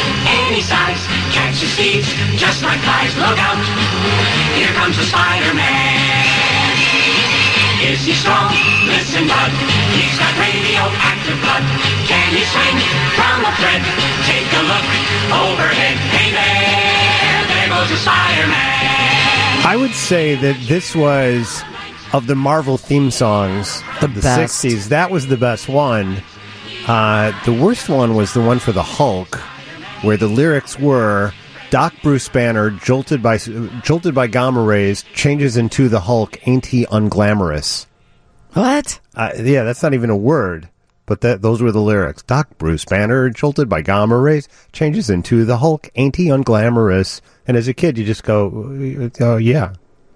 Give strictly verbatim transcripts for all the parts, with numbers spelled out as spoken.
any size. Catches thieves just like flies. Look out, here comes the Spider-Man. Is he strong? Listen, bud. He's got radioactive blood. Can he swing from a thread? Take a look overhead. Hey there, there goes the Spider-Man. I would say that this was, of the Marvel theme songs the of the best. sixties, that was the best one. Uh, the worst one was the one for the Hulk, where the lyrics were, Doc Bruce Banner, jolted by jolted by gamma rays, changes into the Hulk, ain't he unglamorous? What? Uh, yeah, that's not even a word, but that those were the lyrics. Doc Bruce Banner, jolted by gamma rays, changes into the Hulk, ain't he unglamorous? And as a kid, you just go, oh, yeah.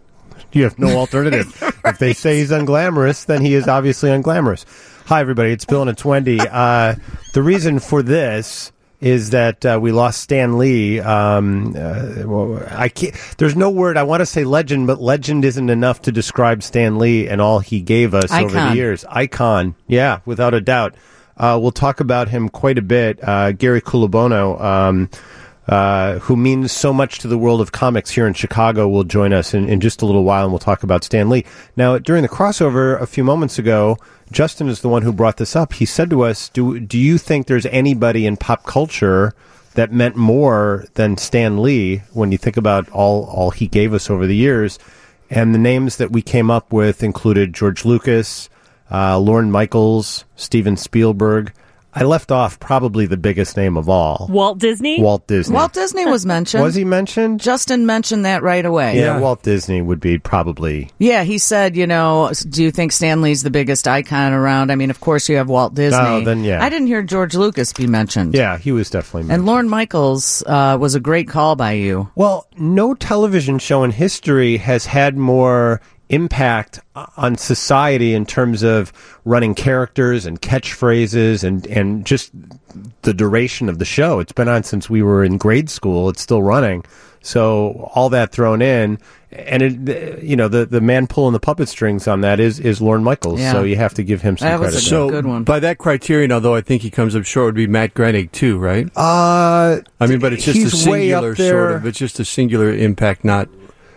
You have no alternative. Right. If they say he's unglamorous, then he is obviously unglamorous. Hi, everybody. It's Bill and it's Wendy. Uh, the reason for this is that uh, we lost Stan Lee. Um, uh, well, I can't, there's no word. I want to say legend, but legend isn't enough to describe Stan Lee and all he gave us Icon. over the years. Icon. Yeah, without a doubt. Uh, we'll talk about him quite a bit. Uh, Gary Culabono, um, uh, who means so much to the world of comics here in Chicago, will join us in, in just a little while, and we'll talk about Stan Lee. Now, during the crossover a few moments ago, Justin is the one who brought this up. He said to us, do, do you think there's anybody in pop culture that meant more than Stan Lee when you think about all, all he gave us over the years? And the names that we came up with included George Lucas, uh, Lorne Michaels, Steven Spielberg. I left off probably the biggest name of all. Walt Disney? Walt Disney. Walt Disney was mentioned. Was he mentioned? Justin mentioned that right away. Yeah, yeah, Walt Disney would be probably... Yeah, he said, you know, do you think Stan Lee's the biggest icon around? I mean, of course you have Walt Disney. Oh, then yeah. I didn't hear George Lucas be mentioned. Yeah, he was definitely mentioned. And Lorne Michaels uh, was a great call by you. Well, no television show in history has had more impact on society in terms of running characters and catchphrases and, and just the duration of the show. It's been on since we were in grade school. It's still running. So all that thrown in, and it, you know, the, the man pulling the puppet strings on that is, is Lorne Michaels. Yeah. So you have to give him some That was credit. a So good one. by that criterion, although I think he comes up short, would be Matt Groening too, right? Uh, I mean, but it's just he's a way up singular there. sort of. It's just a singular impact, not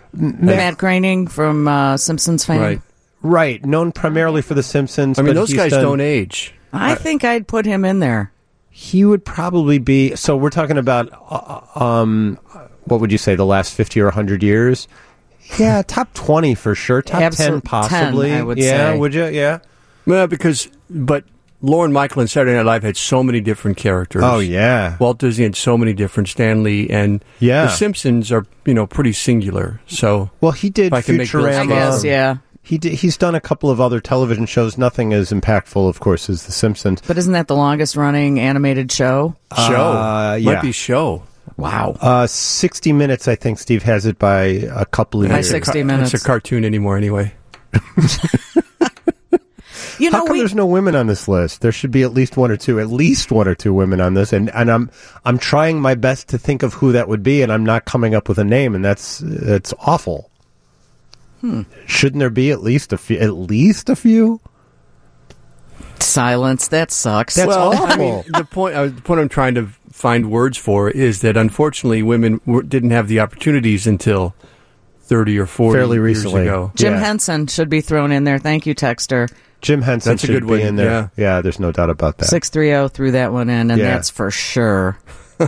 Matt Groening from uh, Simpsons fame. right. Right, known primarily for The Simpsons. I mean, but those he's guys done- don't age. I think I'd put him in there. He would probably be. So we're talking about, uh, um, what would you say, the last fifty or one hundred years? Yeah, top twenty for sure. Top Absol- ten possibly. ten, I would yeah, say. would you? Yeah. Well, because but Lorne Michael and Saturday Night Live had so many different characters. Oh yeah. Walt Disney had so many different. Stan Lee and Yeah. The Simpsons are you know pretty singular. So Well, he did If I can make Bill Futurama. I guess, yeah. He did, he's done a couple of other television shows. Nothing as impactful, of course, as The Simpsons. But isn't that the longest running animated show? show Uh, yeah. might be show. Wow. Uh, sixty minutes, I think Steve has it by a couple of By years. sixty minutes. It's a cartoon anymore anyway. You How know, come we there's no women on this list? There should be at least one or two, at least one or two women on this, and and I'm I'm trying my best to think of who that would be, and I'm not coming up with a name, and that's that's awful. Hmm. Shouldn't there be at least a few? At least a few? silence. That sucks. That's well, awful. I mean, the point uh, the point I'm trying to find words for is that unfortunately women w- didn't have the opportunities until thirty or forty Fairly years recently. ago. Jim Yeah. Henson should be thrown in there. Thank you, Texter. Jim Henson That's a should good be one, in there. yeah. Yeah, there's no doubt about that. six three zero threw that one in, and Yeah. that's for sure.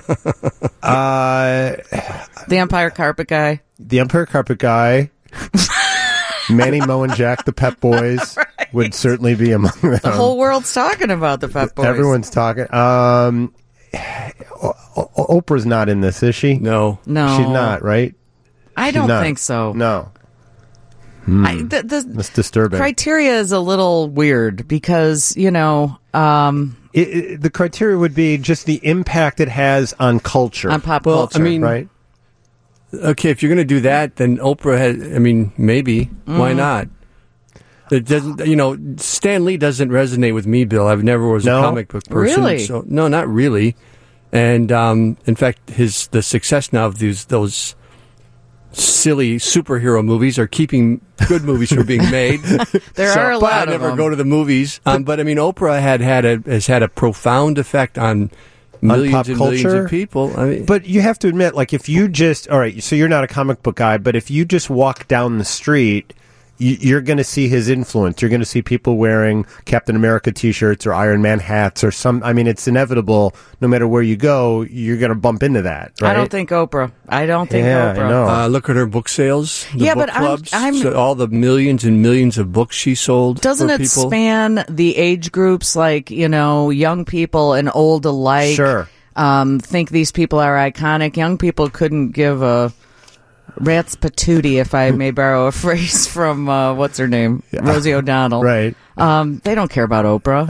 Uh, The Empire Carpet Guy. the Empire Carpet Guy, Manny, Mo, and Jack, the Pep Boys, Right. would certainly be among them. The whole world's talking about the Pep Boys. Everyone's talking. Um, O- O- Oprah's not in this, is she? No. No. She's not, right? I She's don't not. think so. No. I, the, the That's disturbing. criteria is a little weird because, you know, um, It, it, the criteria would be just the impact it has on culture. on pop Well, I culture. mean- right? Okay, if you're going to do that, then Oprah has. I mean, maybe. Why not? It doesn't. You know, Stan Lee doesn't resonate with me, Bill. I've never was No? a comic book person. Really? So no, not really. And um, in fact, his the success now of these those silly superhero movies are keeping good movies from being made. there So are a I lot of never them. go to the movies. Um, but I mean, Oprah had had a has had a profound effect on millions pop and culture. millions of people. I mean, But you have to admit, like, if you just, all right, so you're not a comic book guy, but if you just walk down the street, you, you're going to see his influence. You're going to see people wearing Captain America t-shirts or Iron Man hats or some, I mean, it's inevitable. No matter where you go, you're going to bump into that, right? I don't think Oprah. I don't think Yeah, I Oprah. know. uh, look at her book sales. The Yeah, book but I'm- clubs, I'm- so all the millions and millions of books she sold. Doesn't for it people. span the age groups, like, you know, young people and old alike? Sure. Um, think these people are iconic. Young people couldn't give a rat's patootie, if I may borrow a phrase from, uh, what's her name? Rosie O'Donnell. Right. Um, they don't care about Oprah.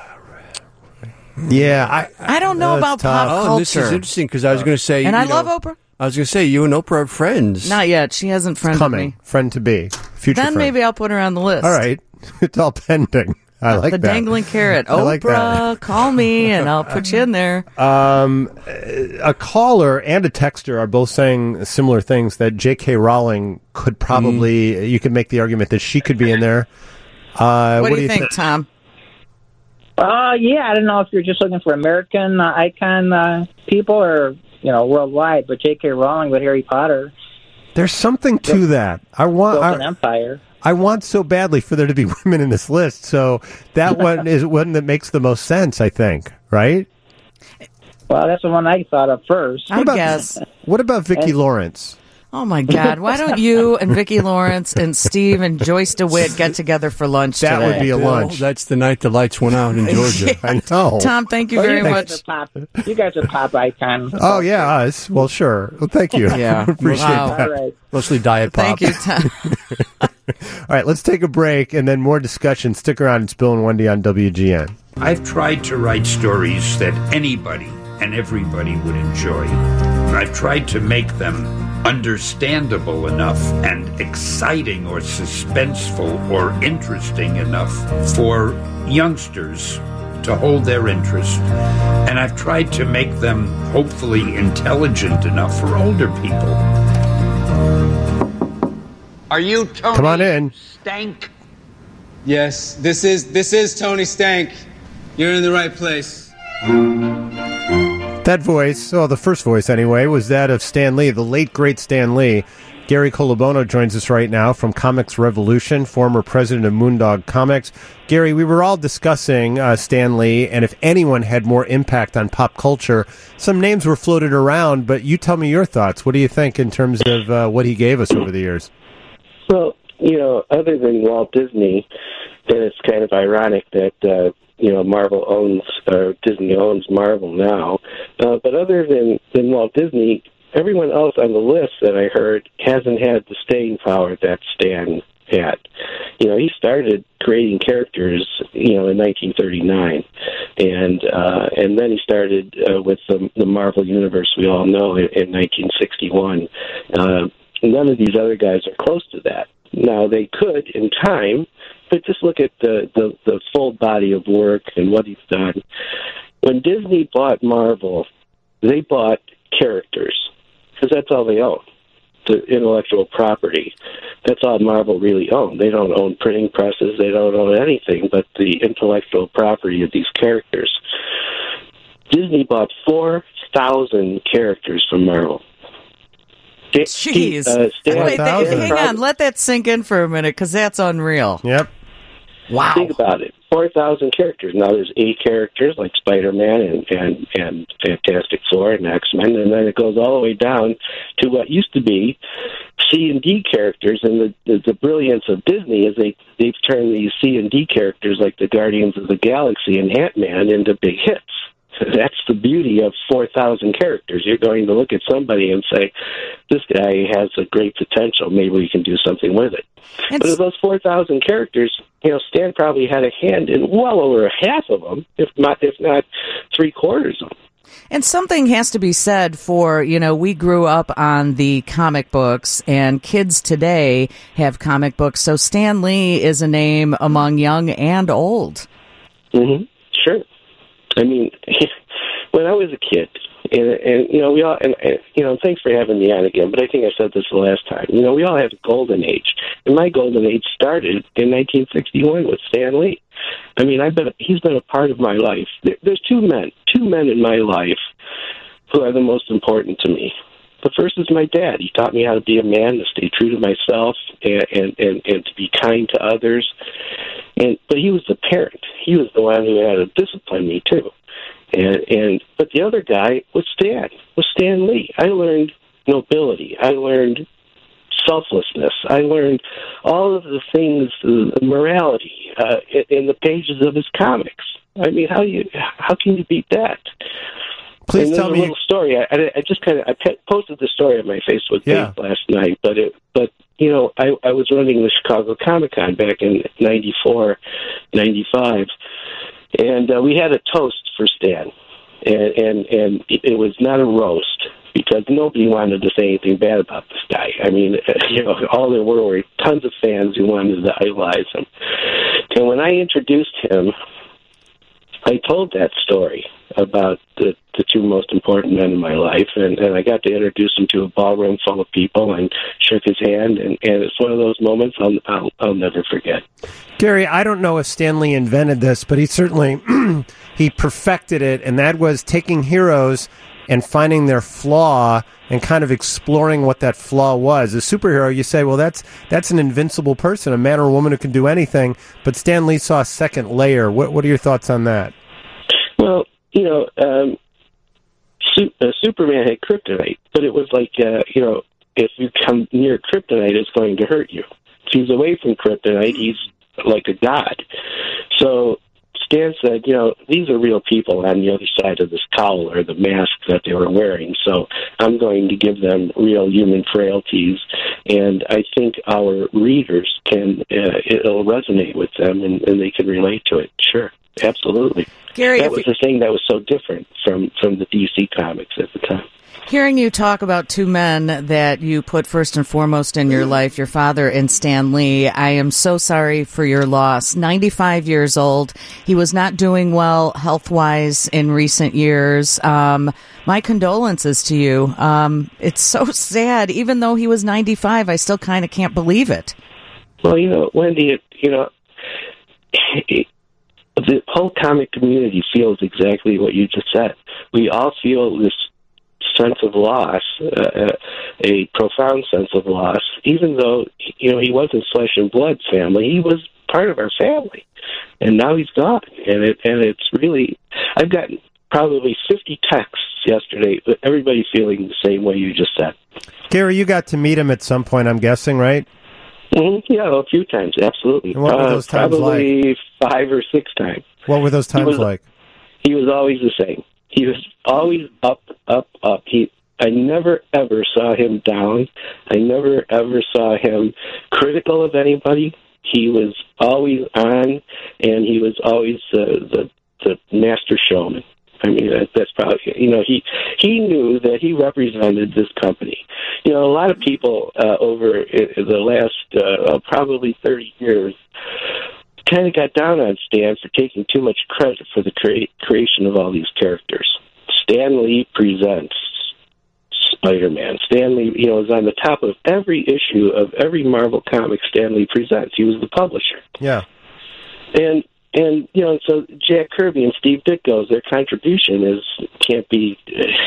Yeah, I, I don't know That's about tough. pop Oh, this is culture. interesting because I was going to say, And you I know, love Oprah. I was going to say you and Oprah are friends. Not yet. She hasn't friended coming. me. Friend to be. Future Then friend. maybe I'll put her on the list. All right. It's all pending. I like the that. dangling carrot. I like Oprah, that. call me and I'll put you in there. A caller and a texter are both saying similar things, that J K. Rowling could probably, Mm. you could make the argument that she could be in there. Uh, What, do you think, thi- Tom? Uh, yeah, I don't know if you're just looking for American uh, icon uh, people or, you know, worldwide, but J K. Rowling with Harry Potter There's something to that. I want. built an I, empire. I want so badly for there to be women in this list. So that one is one that makes the most sense, I think. Right? Well, that's the one I thought of first. I about- guess. What about Vicki Lawrence? Oh, my God. Why don't you and Vicki Lawrence and Steve and Joyce DeWitt get together for lunch That today? would be a Bill, lunch. that's the night the lights went out in Georgia. I know. Tom, thank you Well, very you much. guys are pop. You guys are pop icons. Oh yeah, us. Well, sure. Well, thank you. Yeah. Appreciate Wow. that. All right. Mostly Diet Pop. Thank you, Tom. All right, let's take a break and then more discussion. Stick around. It's Bill and Wendy on W G N. I've tried to write stories that anybody and everybody would enjoy. I've tried to make them understandable enough and exciting or suspenseful or interesting enough for youngsters to hold their interest. And I've tried to make them hopefully intelligent enough for older people. Are you Tony Come on in. Stank? Yes, this is this is Tony Stank. You're in the right place. That voice, oh, the first voice anyway, was that of Stan Lee, the late, great Stan Lee. Gary Colabono joins us right now from Comics Revolution, former president of Moondog Comics. Gary, we were all discussing uh, Stan Lee, and if anyone had more impact on pop culture, some names were floated around, but you tell me your thoughts. What do you think in terms of uh, what he gave us over the years? Well, you know, other than Walt Disney, then it's kind of ironic that, uh, you know, Marvel owns, or Disney owns Marvel now. Uh, but other than, than Walt Disney, everyone else on the list that I heard hasn't had the staying power that Stan had. You know, he started creating characters, you know, in nineteen thirty-nine. And uh, and then he started uh, with the, the Marvel Universe we all know in, in nineteen sixty-one. Uh, none of these other guys are close to that. Now, they could in time, but just look at the, the, the full body of work and what he's done. When Disney bought Marvel, they bought characters, because that's all they own, the intellectual property. That's all Marvel really owns. They don't own printing presses. They don't own anything but the intellectual property of these characters. Disney bought four thousand characters from Marvel. Jeez. Uh, Stan- Wait, Stan- th- hang on. Let that sink in for a minute, because that's unreal. Yep. Wow. Think about it. four thousand characters. Now, there's eight characters like Spider-Man and, and, and Fantastic Four and X-Men, and then it goes all the way down to what used to be C and D characters. And the, the, the brilliance of Disney is they, they've turned these C and D characters like the Guardians of the Galaxy and Ant-Man into big hits. That's the beauty of four thousand characters. You're going to look at somebody and say, this guy has a great potential. Maybe we can do something with it. And But s- of those four thousand characters, you know, Stan probably had a hand in well over half of them, if not, if not three quarters of them. And something has to be said for, you know, we grew up on the comic books, and kids today have comic books. So Stan Lee is a name among young and old. Mm-hmm. Sure. I mean, when I was a kid, And, and you know, we all, and, and you know, thanks for having me on again. But I think I said this the last time. You know, we all have a golden age, and my golden age started in nineteen sixty-one with Stan Lee. I mean, I've been, he's been a part of my life. There, there's two men, two men in my life who are the most important to me. The first is my dad. He taught me how to be a man, to stay true to myself, and and, and, and to be kind to others. And but he was the parent. He was the one who had to discipline me too. And and but the other guy was Stan. Was Stan Lee. I learned nobility. I learned selflessness. I learned all of the things, the morality, uh, in, in the pages of his comics. I mean, how you how can you beat that? Please and tell a me. Little story. I, I just kind of I pe- posted the story on my Facebook Yeah. page last night, but it but you know I, I was running the Chicago Comic Con back in ninety-four, ninety-five, and uh, we had a toast for Stan, and and and it, it was not a roast because nobody wanted to say anything bad about this guy. I mean, you know, all there were were tons of fans who wanted to idolize him, and when I introduced him, I told that story about the, the two most important men in my life, and, and I got to introduce him to a ballroom full of people and shook his hand, and, and it's one of those moments I'll, I'll, I'll never forget. Gary, I don't know if Stan Lee invented this, but he certainly he perfected it, and that was taking heroes and finding their flaw and kind of exploring what that flaw was. A superhero, you say, well, that's that's an invincible person, a man or a woman who can do anything, but Stan Lee saw a second layer. What, what are your thoughts on that? Well, you know, um, Su- uh, Superman had kryptonite, but it was like, uh, you know, if you come near kryptonite, it's going to hurt you. If he's away from kryptonite, he's like a god. So Stan said, you know, these are real people on the other side of this cowl or the mask that they were wearing, so I'm going to give them real human frailties, and I think our readers can, uh, it'll resonate with them, and, and they can relate to it. Sure, absolutely. Gary, that if was you- the thing that was so different from, from the D C comics at the time. Hearing you talk about two men that you put first and foremost in your life, your father and Stan Lee, I am so sorry for your loss. ninety-five years old. He was not doing well health-wise in recent years. Um, my condolences to you. Um, it's so sad. Even though he was ninety-five, I still kind of can't believe it. Well, you know, Wendy, it, you know, it, the whole comic community feels exactly what you just said. We all feel this sense of loss, uh, a profound sense of loss, even though, you know, he wasn't flesh and blood family. He was part of our family, and now he's gone. And it and it's really, I've gotten probably fifty texts yesterday, but everybody feeling the same way you just said. Gary, you got to meet him at some point, I'm guessing, right? Mm-hmm. Yeah, a few times, absolutely. And what were those uh, times probably like? five or six times. What were those times was- like? He was always the same. He was always up, up, up. He, I never ever saw him down. I never ever saw him critical of anybody. He was always on, and he was always uh, the the master showman. I mean, that, that's probably, you know, he he knew that he represented this company. You know, a lot of people uh, over uh, the last uh, probably thirty years kind of got down on Stan for taking too much credit for the crea- creation of all these characters. Stan Lee presents Spider-Man. Stan Lee, you know, is on the top of every issue of every Marvel comic Stan Lee presents. He was the publisher. Yeah. And, and you know, so Jack Kirby and Steve Ditko's, their contribution is can't be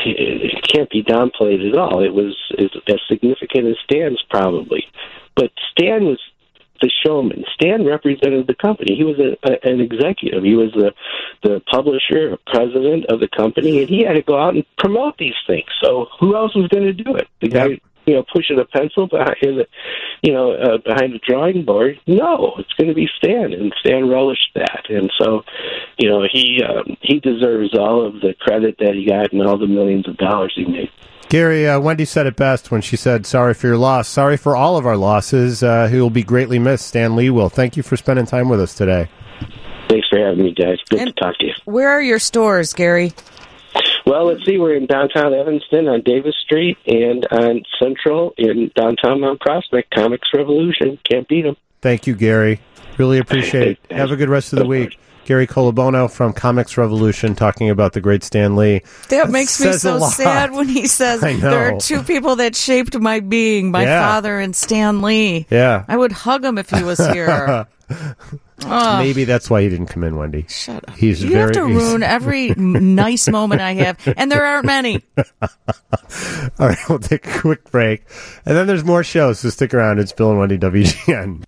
it can't be downplayed at all. It was is as significant as Stan's probably. But Stan was the showman. Stan represented the company. He was a, a, an executive. He was the the publisher, president of the company, and he had to go out and promote these things. So who else was going to do it? The guy, Yep. you know, pushing a pencil behind the, you know, uh, behind the drawing board? No, it's going to be Stan, and Stan relished that. And so, you know, he um, he deserves all of the credit that he got and all the millions of dollars he made. Gary, uh, Wendy said it best when she said, sorry for your loss. Sorry for all of our losses. Uh, he will be greatly missed. Stan Lee will. Thank you for spending time with us today. Thanks for having me, guys. Good And to talk to you. Where are your stores, Gary? Well, let's see. We're in downtown Evanston on Davis Street and on Central in downtown Mount Prospect. Comics Revolution. Can't beat them. Thank you, Gary. Really appreciate it. Have a good rest of the week. Gary Colabono from Comics Revolution talking about the great Stan Lee. That makes me Says a so lot. sad when he says I know. there are two people that shaped my being, my Yeah. father and Stan Lee. Yeah. I would hug him if he was here. Ugh. Maybe that's why he didn't come in, Wendy. Shut up. He's you very, have to he's- ruin every m- nice moment I have, and there aren't many. All right, we'll take a quick break. And then there's more shows, so stick around. It's Bill and Wendy W G N.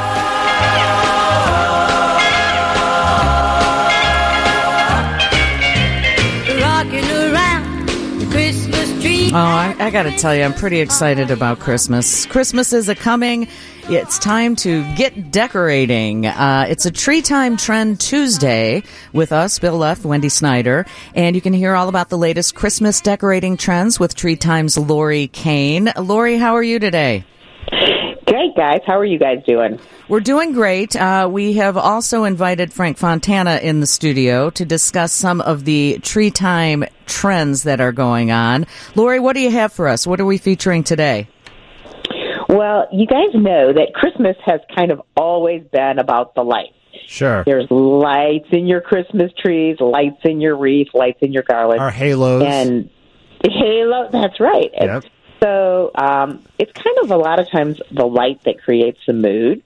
Rocking around the Christmas tree. Oh, I, I got to tell you, I'm pretty excited about Christmas. Christmas is a coming. It's time to get decorating. Uh, it's a Tree Time Trend Tuesday with us, Bill Leff, Wendy Snyder, and you can hear all about the latest Christmas decorating trends with Tree Time's Lori Kane. Lori, how are you today? Great, guys. How are you guys doing? We're doing great. Uh, we have also invited Frank Fontana in the studio to discuss some of the Tree Time trends that are going on. Lori, what do you have for us? What are we featuring today? Well, you guys know that Christmas has kind of always been about the lights. Sure. There's lights in your Christmas trees, lights in your wreath, lights in your garland. Our halos. And halo, that's right. Yep. And so um, it's kind of a lot of times the light that creates the mood.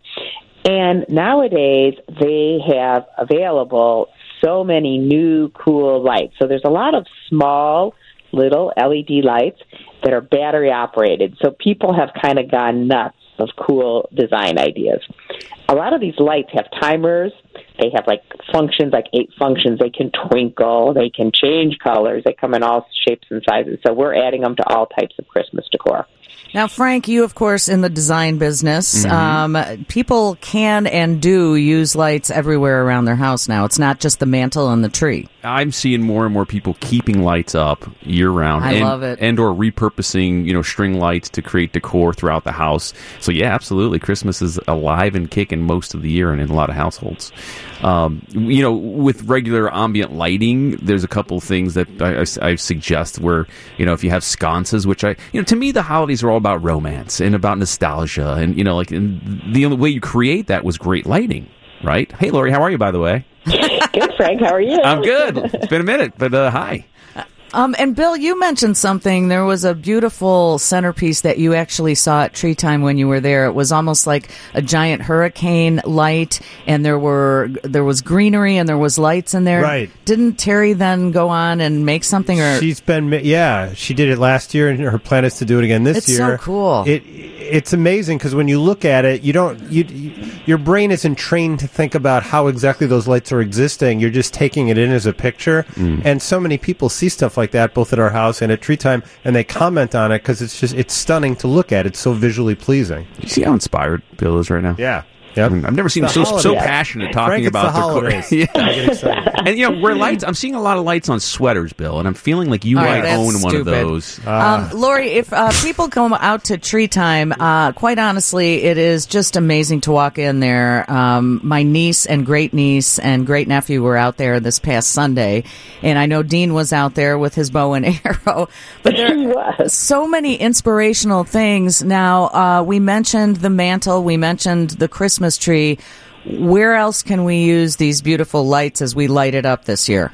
And nowadays they have available so many new cool lights. So there's a lot of small little L E D lights that are battery operated. So people have kind of gone nuts of cool design ideas. A lot of these lights have timers. They have like functions, like eight functions. They can twinkle. They can change colors. They come in all shapes and sizes. So we're adding them to all types of Christmas decor. Now, Frank, you, of course, in the design business, Mm-hmm. um, people can and do use lights everywhere around their house now. It's not just the mantle and the tree. I'm seeing more and more people keeping lights up year round. I and, love it. And or repurposing, you know, string lights to create decor throughout the house. So yeah, absolutely. Christmas is alive and kicking most of the year and in a lot of households. Um, you know, with regular ambient lighting, there's a couple things that I, I, I suggest where, you know, if you have sconces, which I, you know, to me, the holidays are all about romance and about nostalgia. And, you know, like and the only way you create that was great lighting, right? Hey, Lori, how are you, by the way? Good, Frank. How are you? I'm good. It's been a minute, but uh, hi. Um, and Bill, you mentioned something. There was a beautiful centerpiece that you actually saw at Tree Time when you were there. It was almost like a giant hurricane light, and there were there was greenery and there was lights in there. Right. Didn't Terry then go on and make something? Or She's been, yeah, she did it last year, and her plan is to do it again this It's year. so cool. It it's amazing because when you look at it, you don't you, you your brain isn't trained to think about how exactly those lights are existing. You're just taking it in as a picture, Mm. and so many people see stuff like that both at our house and at Tree Time, and they comment on it because it's just it's stunning to look at. It's so visually pleasing. You see how inspired Bill is right now? Yeah. Yep. I've never seen him It's so the so holidays. passionate talking Frank, it's about the decor. holidays. Yeah. I get excited. And you know, where lights, I'm seeing a lot of lights on sweaters, Bill, and I'm feeling like you All might right, that's own one of stupid. those. Ah. Um, Lori, if uh, people come out to Tree Time, uh, quite honestly, it is just amazing to walk in there. Um, my niece and great niece and great nephew were out there this past Sunday, and I know Dean was out there with his bow and arrow. But there are so many inspirational things. Now, uh, we mentioned the mantle, we mentioned the Christmas tree. Where else can we use these beautiful lights as we light it up this year?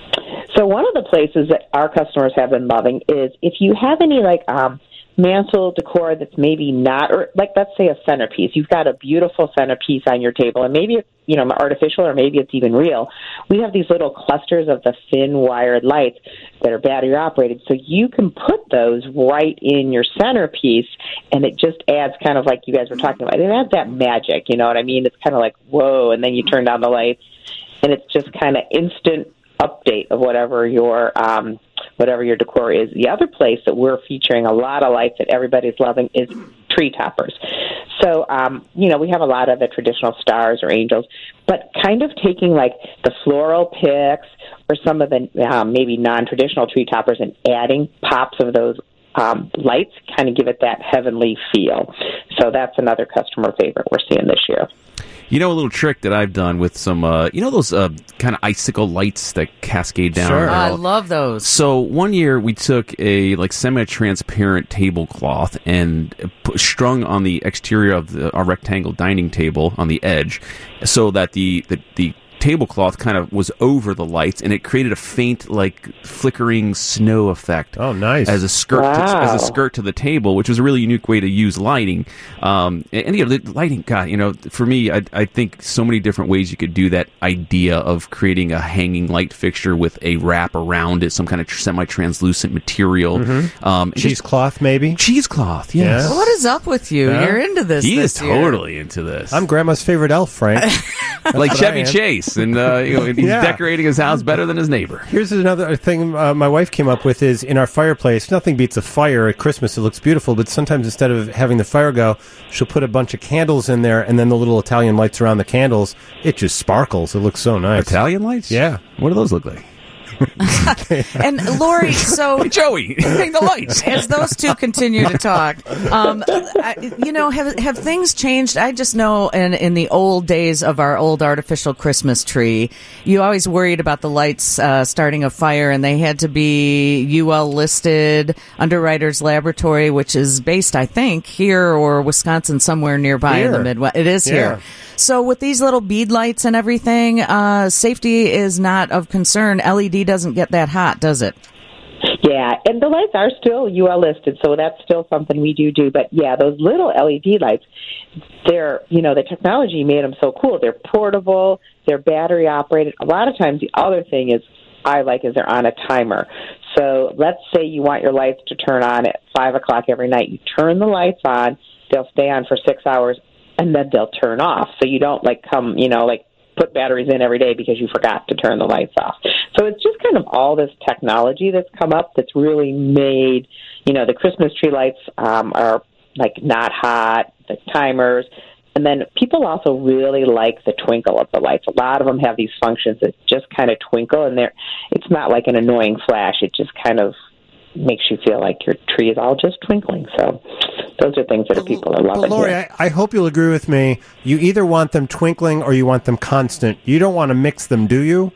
So one of the places that our customers have been loving is if you have any like um, mantle decor that's maybe not, or like let's say a centerpiece. You've got a beautiful centerpiece on your table, and maybe it's you know artificial or maybe it's even real. We have these little clusters of the thin wired lights that are battery operated, so you can put those right in your centerpiece, and it just adds kind of like you guys were talking about. It adds that magic, you know what I mean? It's kind of like whoa, and then you turn down the lights, and it's just kind of instant update of whatever your um, whatever your decor is. The other place that we're featuring a lot of lights that everybody's loving is tree toppers. So, um, you know, we have a lot of the traditional stars or angels, but kind of taking like the floral picks or some of the um, maybe non-traditional tree toppers and adding pops of those um, lights kind of give it that heavenly feel. So that's another customer favorite we're seeing this year. You know, a little trick that I've done with some, uh, you know, those uh, kind of icicle lights that cascade down. Sure. They're I all- love those. So one year we took a like semi-transparent tablecloth and put, strung on the exterior of the, our rectangle dining table on the edge, so that the the, the tablecloth kind of was over the lights, and it created a faint, like flickering snow effect. Oh, nice! As a skirt, Wow. to, as a skirt to the table, which was a really unique way to use lighting. Um, and, and you know, the lighting, God, you know, for me, I, I think so many different ways you could do that idea of creating a hanging light fixture with a wrap around it, some kind of tr- semi-translucent material. Mm-hmm. Um, cheesecloth, maybe cheesecloth. Yes. What is up with you? Yeah. You're into this. He this is year. totally into this. I'm Grandma's favorite elf, Frank. That's like what Chevy I am. Chase, and uh, you know, he's Yeah. decorating his house better than his neighbor. Here's another thing uh, my wife came up with is in our fireplace, nothing beats a fire at Christmas. It looks beautiful, but sometimes instead of having the fire go, she'll put a bunch of candles in there, and then the little Italian lights around the candles, it just sparkles. It looks so nice. Italian lights? Yeah. What do those look like? And Lori, so Hey, Joey, hang the lights. as those two continue to talk, um, I, you know, have have things changed? I just know in in the old days of our old artificial Christmas tree, you always worried about the lights uh, starting a fire, and they had to be U L listed, Underwriters Laboratory, which is based, I think, here or Wisconsin, somewhere nearby in the Here. Midwest. It is Yeah. here. So with these little bead lights and everything, uh, safety is not of concern. L E D doesn't get that hot, does it? Yeah, and the lights are still U L listed, so that's still something we do do. But yeah, those little L E D lights, they're, you know, the technology made them so cool. They're portable, they're battery operated. A lot of times the other thing is I like is they're on a timer. So let's say you want your lights to turn on at five o'clock every night. You turn the lights on, they'll stay on for six hours, and then they'll turn off. So you don't like come, you know, like put batteries in every day because you forgot to turn the lights off. So it's just kind of all this technology that's come up that's really made, you know, the Christmas tree lights um, are like not hot, the timers. And then people also really like the twinkle of the lights. A lot of them have these functions that just kind of twinkle, and they're, it's not like an annoying flash. It just kind of makes you feel like your tree is all just twinkling. So those are things that people are loving. But Lori, here. I, I hope you'll agree with me. You either want them twinkling or you want them constant. You don't want to mix them, do you?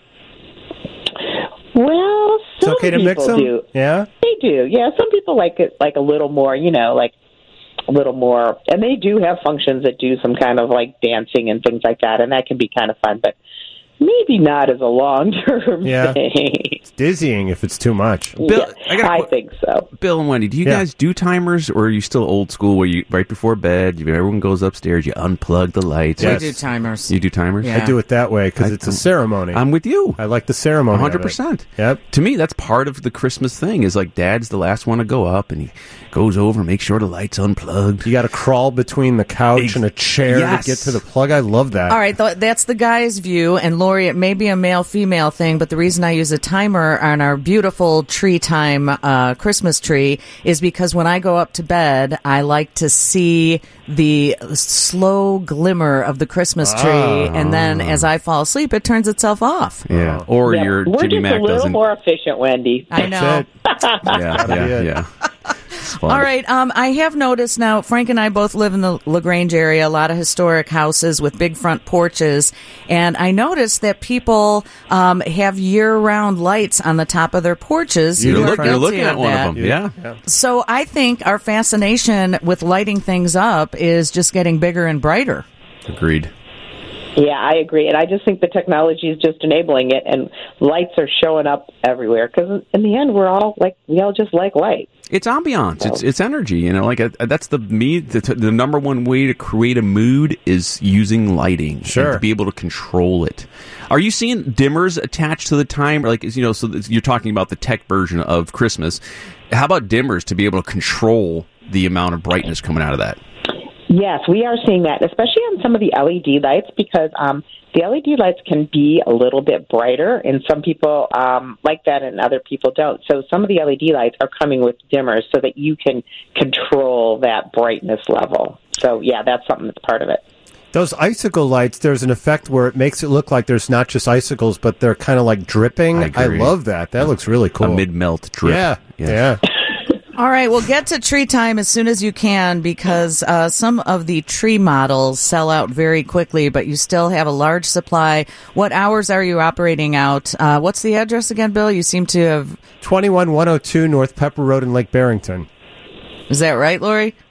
Well, It's some okay to people mix them? do. Yeah? They do. Yeah, some people like it like a little more, you know, like a little more. And they do have functions that do some kind of like dancing and things like that, and that can be kind of fun, but maybe not as a long-term Yeah. thing. It's dizzying if it's too much. Bill, Yeah, I, got a I que- think so. Bill and Wendy, do you Yeah. guys do timers, or are you still old school where you right before bed, you, everyone goes upstairs, you unplug the lights? Yes. We do timers. You do timers? Yeah. I do it that way because I- it's a ceremony. I'm with you. I like the ceremony. one of hundred it. percent. Yep. To me, that's part of the Christmas thing, is like Dad's the last one to go up, and he goes over and makes sure the light's unplugged. You got to crawl between the couch Ex- and a chair Yes. to get to the plug. I love that. All right, th- that's the guy's view. And Lori, it may be a male-female thing, but the reason I use a timer on our beautiful tree time uh, Christmas tree is because when I go up to bed, I like to see the slow glimmer of the Christmas tree, Ah. and then as I fall asleep, it turns itself off. Yeah. Or Yeah, your we're Jimmy just Mac a little doesn't. more efficient, Wendy. I know. That's it. Yeah, Gotta be yeah, it. yeah. It's fun. All right. Um, I have noticed now, Frank and I both live in the LaGrange area, a lot of historic houses with big front porches. And I noticed that people um, have year-round lights on the top of their porches. You're, You are look, you're guilty looking at of one that. of them. Yeah. So I think our fascination with lighting things up is just getting bigger and brighter. Agreed. Yeah, I agree. And I just think the technology is just enabling it, and lights are showing up everywhere. Because in the end, we're all like, we all just like light. It's ambiance. It's it's energy. You know, like uh, that's the me. The, the number one way to create a mood is using lighting. Sure. And to be able to control it. Are you seeing dimmers attached to the timer? Like, you know, so that you're talking about the tech version of Christmas. How about dimmers to be able to control the amount of brightness coming out of that? Yes, we are seeing that, especially on some of the L E D lights, because um, the L E D lights can be a little bit brighter, and some people um, like that and other people don't. So some of the L E D lights are coming with dimmers so that you can control that brightness level. So, yeah, that's something that's part of it. Those icicle lights, there's an effect where it makes it look like there's not just icicles, but they're kind of like dripping. I I, agree. love that. That looks really cool. A mid-melt drip. Yeah. Yes. Yeah. All right, well, get to tree time as soon as you can because uh, some of the tree models sell out very quickly, but you still have a large supply. What hours are you operating out? Uh, what's the address again, Bill? You seem to have... twenty-one one oh two North Pepper Road in Lake Barrington. Is that right, Lori?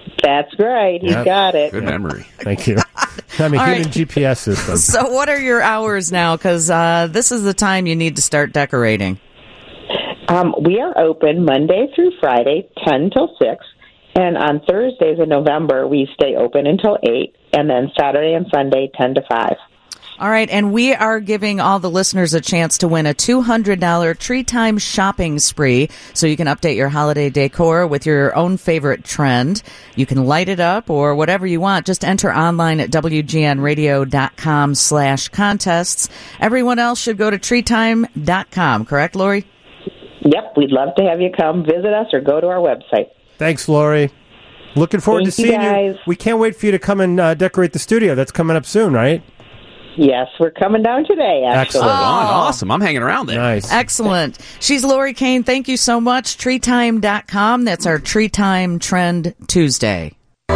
That's right. He's Yep. got it. Good memory. Thank you. I'm a All human right. G P S system. So what are your hours now? Because uh, this is the time you need to start decorating. Um, we are open Monday through Friday, ten till six. And on Thursdays in November, we stay open until eight. And then Saturday and Sunday, ten to five. All right, and we are giving all the listeners a chance to win a two hundred dollars Tree Time shopping spree so you can update your holiday decor with your own favorite trend. You can light it up or whatever you want. Just enter online at W G N radio dot com slash contests. Everyone else should go to tree time dot com, correct, Lori? Yep, we'd love to have you come visit us or go to our website. Thanks, Lori. Looking forward Thank to you, seeing you. guys. We can't wait for you to come and uh, decorate the studio. That's coming up soon, right? Yes, we're coming down today, actually. Excellent. Oh, awesome. I'm hanging around there. Nice. Excellent. She's Lori Kane. Thank you so much. tree time dot com. That's our Tree Time Trend Tuesday. All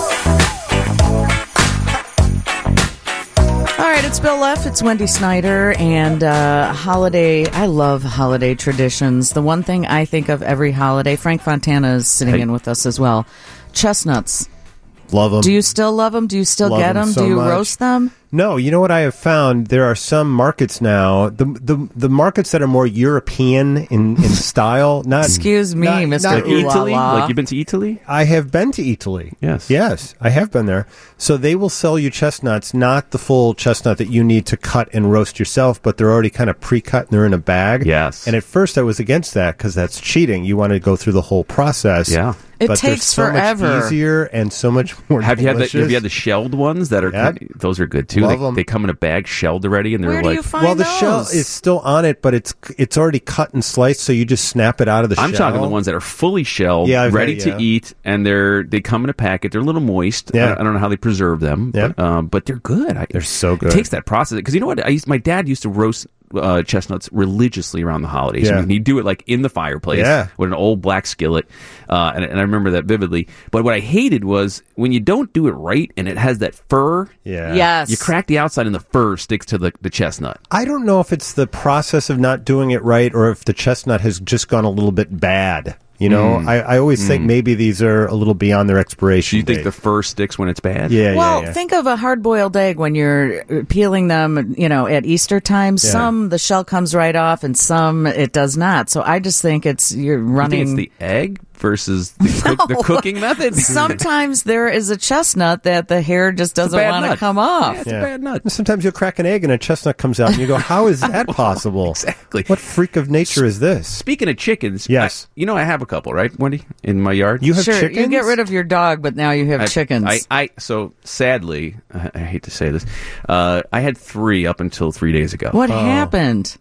right, it's Bill Leff, it's Wendy Snyder, and uh, holiday, I love holiday traditions. The one thing I think of every holiday, Frank Fontana is sitting Hey. in with us as well, chestnuts. Love them. Do you still love them? Do you still Love get them them? so Do you much. roast them? No, you know what I have found? There are some markets now, the the, the markets that are more European in, in style. Not Excuse me, not- Mister not- Ooh la Italy? la. Like you've been to Italy? I have been to Italy. Yes. Yes, I have been there. So they will sell you chestnuts, not the full chestnut that you need to cut and roast yourself, but they're already kind of pre-cut and they're in a bag. Yes. And at first I was against that because that's cheating. You want to go through the whole process. Yeah. It but they're takes so forever. much easier and so much more Have you had the delicious. Have you had the shelled ones that are Yep. kind those are good too? Love They, 'em. they come in a bag shelled already, and they're Where do like. you find Well, the those? shell is still on it, but it's it's already cut and sliced, so you just snap it out of the I'm shell. talking the ones that are fully shelled, Yeah, I've ready had- to yeah. eat, and they're they come in a packet. They're a little moist. Yeah. I, I don't know how they preserve them, Yeah. but, um, but they're good. I, They're so good. It takes that process because you know what? I used, my dad used to roast uh, chestnuts religiously around the holidays. Yeah. I mean, he'd do it like in the fireplace Yeah. with an old black skillet, uh, and, and I remember that vividly. But what I hated was when you don't do it right and it has that fur. Yeah. Yes. You crack the outside and the fur sticks to the, the chestnut. I don't know if it's the process of not doing it right or if the chestnut has just gone a little bit bad. You know, Mm. I, I always think maybe these are a little beyond their expiration Do you think date. the fur sticks when it's bad? Yeah, Well, yeah, yeah. think of a hard-boiled egg when you're peeling them, you know, at Easter time. Yeah. Some, the shell comes right off, and some, it does not. So I just think it's, you're You running... think it's the egg versus the, cook, the No. cooking method? Sometimes there is a chestnut that the hair just doesn't bad want to nut. come off. Yeah, it's a bad nut. Sometimes you'll crack an egg and a chestnut comes out and you go, how is that possible? Exactly. What freak of nature is this? Speaking of chickens, Yes. I- you know I have a couple, right, Wendy, in my yard. You have Sure, chickens? you get rid of your dog, but now you have I, chickens. I, I so sadly, I, I hate to say this, uh, I had three up until three days ago. what happened?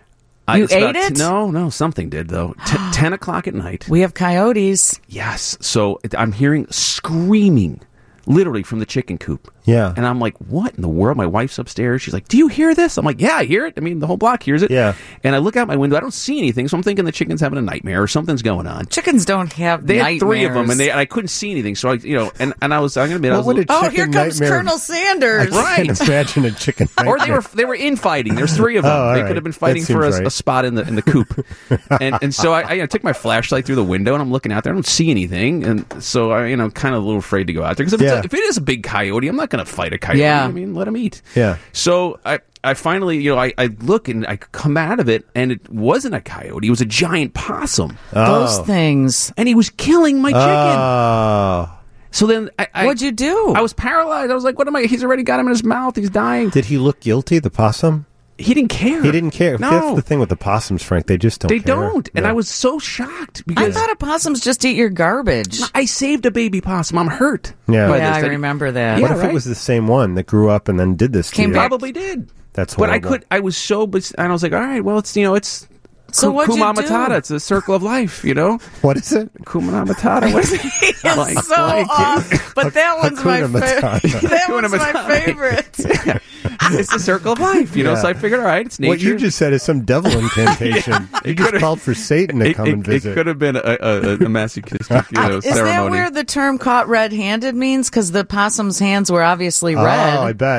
I, you it's about- ate it? No, no, something did though. T- Ten o'clock at night. We have coyotes. Yes. So it- I'm hearing screaming, literally from the chicken coop. Yeah. And I'm like, what in the world? My wife's upstairs. She's like, do you hear this? I'm like, yeah, I hear it. I mean, the whole block hears it. Yeah. And I look out my window. I don't see anything. So I'm thinking the chicken's having a nightmare or something's going on. Chickens don't have They nightmares. had three of them, and, they, and I couldn't see anything. So I, you know, and, and I was, I'm gonna admit, I What was, would a Oh, chicken here comes nightmare- Colonel I Sanders. Right. can't imagine a chicken or they nightmare. were they were infighting. There's three of them. Oh, all they right. could have been That fighting for a, seems right. a spot in the in the coop. and and so I, I you know, took my flashlight through the window and I'm looking out there. I don't see anything, and so I you know kind of a little afraid to go out there because if, Yeah. it's a- if it is a big coyote, I'm not going to fight a coyote. Yeah. I mean, let him eat. Yeah. So I. I finally, you know, I, I look and I come out of it, and it wasn't a coyote. It was a giant possum, Those Oh. things. and he was killing my chicken. Oh. so then, I, I, What'd you do? I was paralyzed. I was like, "What am I?" He's already got him in his mouth. He's dying. Did he look guilty, the possum? He didn't care. He didn't care. No, That's the thing with the possums, Frank. They just don't they care. don't. And Yeah. I was so shocked I because thought opossums just eat your garbage. I saved a baby possum. I'm hurt. Yeah. by Yeah, this. I remember that. Yeah, What if right? it was the same one that grew up and then did this to Came you? back- Probably did. That's But horrible. I could. I was so. bes- And I was like, all right. Well, it's you know, it's. So Ku- what'd you Kuma do? Matata. It's a circle of life. You know. What is it? Kuma Matata. What is it? It's Like- so like- off. But that one's my Hakuna favorite. Matata. That Hakuna one's my Matata. favorite. It's the circle of life. You know. Yeah. So I figured, all right, it's nature. What you just said is some devil incantation. You just could've- called for Satan to It, come it- and it visit. could have been a, a, a masochistic you know, Is that ceremony. where the term caught red-handed means? Because the possum's hands were obviously Oh, red. I bet.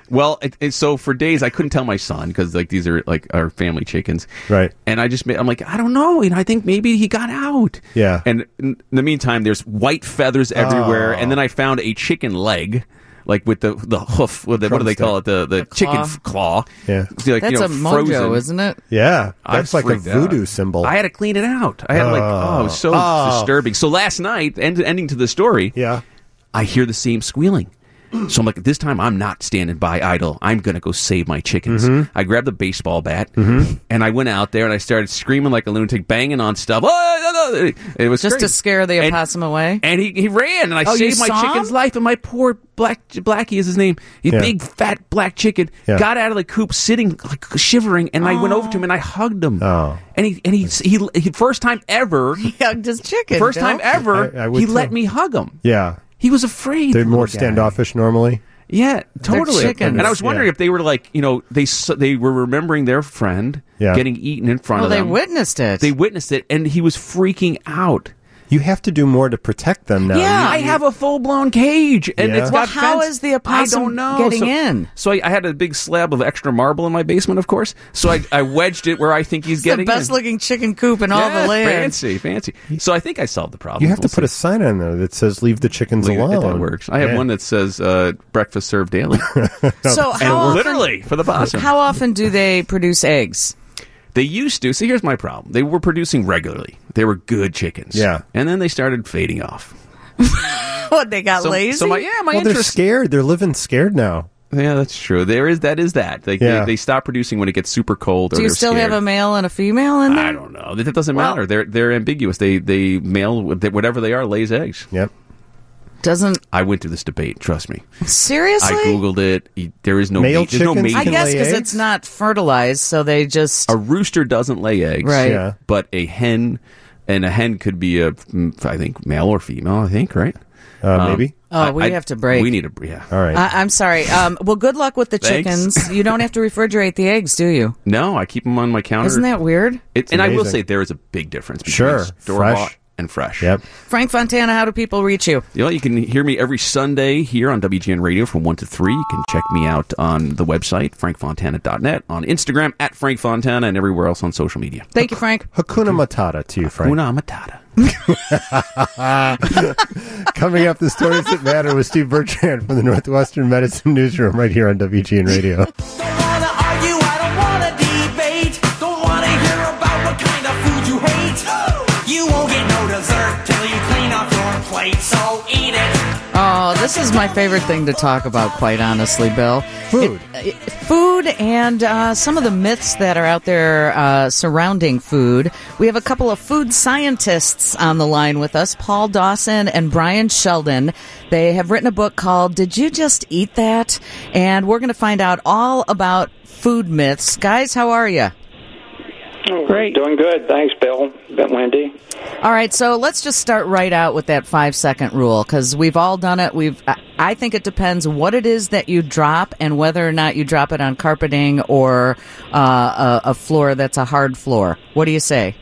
Well, it, it, so for days I couldn't tell my son because like these are like our family chickens, right? And I just, I'm like, I don't know, and I think maybe he got out. Yeah. And in the meantime, there's white feathers everywhere, Oh. and then I found a chicken leg. Like with the the hoof, with the, what do they call it? The the, The claw. chicken f- claw. Yeah, It's like, That's you know, a mojo, frozen. isn't it? Yeah, I that's like a freaked out. voodoo symbol. I had to clean it out. I had to like, oh, it was so Oh. disturbing. So last night, end, ending to the story, yeah, I hear the same squealing. So I'm like, this time I'm not standing by idle. I'm going to go save my chickens. Mm-hmm. I grabbed the baseball bat and I went out there and I started screaming like a lunatic, banging on stuff. Oh, it was Just crazy. to scare the And- opossum away? And he, he ran, and I Oh, you saved my saw chicken's him? life. And my poor black Blackie is his name. He Yeah. big fat black chicken Yeah. got out of the coop, sitting like shivering. And I went over to him and I hugged him. Oh. And he and he, he he first time ever, He hugged his chicken. first Bill. time ever, I- I would he too. let me hug him. yeah. He was afraid. They're the more little guy. standoffish normally. Yeah, totally. chickens. And I was wondering Yeah. if they were like, you know, they s- they were remembering their friend Yeah. getting eaten in front Well, of they them. witnessed it. They witnessed it, and he was freaking out. You have to do more to protect them now. Yeah. I have a full blown cage, and Yeah. it's Well, got how fence. is the opossum I don't know. getting so, in? So I, I had a big slab of extra marble in my basement, of course. So I, I wedged it where I think he's It's the getting best in. looking chicken coop in all Yeah, the land. fancy, fancy. So I think I solved the problem. You have We'll to put a see. sign on there that says "Leave the chickens Look, alone." That works. I have Yeah. one that says uh, "Breakfast served daily," So and how often, literally for the possum. how often do they produce eggs? They used to. See, here's my problem. They were producing regularly. They were good chickens. Yeah. And then they started fading off. What, they got So, lazy? so my yeah, my Well, they're interest. scared. They're living scared now. Yeah, that's true. There is that is that. They, Yeah. they they stop producing when it gets super cold. Or do you they're still scared. have a male and a female in there? I don't know. That doesn't Well- matter. They're they're ambiguous. They they male whatever they are lays eggs. Yep. Doesn't I went through this debate. Trust me. seriously? I googled it. E- There is no Male meat. There's no chickens meat. I can guess lay because eggs? it's not fertilized, so they just A rooster doesn't lay eggs. Right. Yeah. But a hen, and a hen could be a, mm, I think male or female. I think right. Uh, Um, maybe. Oh, I- we I- have to break. We need a yeah. All right. I, I'm sorry. Um, well, good luck with the Thanks. chickens. You don't have to refrigerate the eggs, do you? No, I keep them on my counter. Isn't that weird? It, and I will amazing. say there is a big difference between Sure. store Fresh. bought and fresh. Yep. Frank Fontana, how do people reach you? You know, you can hear me every Sunday here on W G N Radio from one to three. You can check me out on the website, frank fontana dot net, on Instagram, at Frank Fontana, and everywhere else on social media. Thank you, Frank. Hakuna Matata to you, Frank. Una Matata. Coming up, the stories that matter with Steve Bertrand from the Northwestern Medicine Newsroom right here on W G N Radio. Don't wanna argue, I don't wanna debate. Don't wanna hear about what kind of food you hate. You won't get no dessert till you clean up your plate, so eat it. Oh, this is my favorite thing to talk about, quite honestly, Bill. Food. It- it- food and uh, some of the myths that are out there uh, surrounding food. We have a couple of food scientists on the line with us, Paul Dawson and Brian Sheldon. They have written a book called Did You Just Eat That? And we're going to find out all about food myths. Guys, how are you? Great. Doing good. Thanks, Bill. Ben Wendy. All right, so let's just start right out with that five-second rule, because we've all done it. We've. I- I think it depends what it is that you drop and whether or not you drop it on carpeting or uh, a, a floor that's a hard floor. What do you say?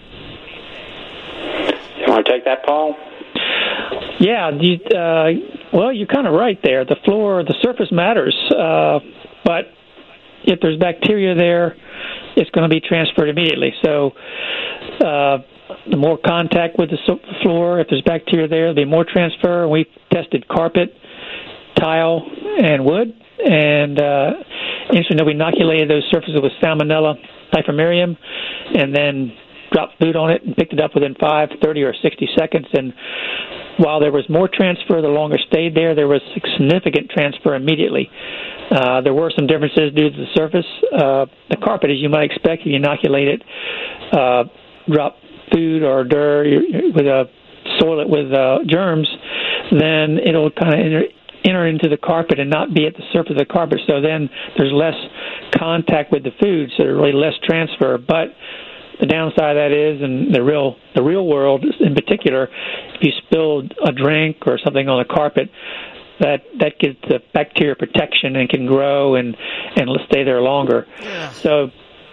You want to take that, Paul? Yeah, you, uh, well, you're kind of right there. The floor, the surface matters, uh, but if there's bacteria there, it's going to be transferred immediately. So uh, the more contact with the so- floor, if there's bacteria there, the more transfer. We've tested carpet, tile, and wood, and uh, interestingly, we inoculated those surfaces with Salmonella typhimurium, and then dropped food on it and picked it up within five, thirty, or sixty seconds. And while there was more transfer, the longer stayed there, there was significant transfer immediately. Uh, there were some differences due to the surface. Uh, the carpet, as you might expect, if you inoculate it, uh, drop food or dirt with a soil it with uh, germs, then it'll kind of enter, enter into the carpet and not be at the surface of the carpet. So then there's less contact with the food, so there's really less transfer. But the downside of that is, in the real the real world in particular, if you spilled a drink or something on the carpet, that that gives the bacteria protection and can grow and and stay there longer. Yeah. So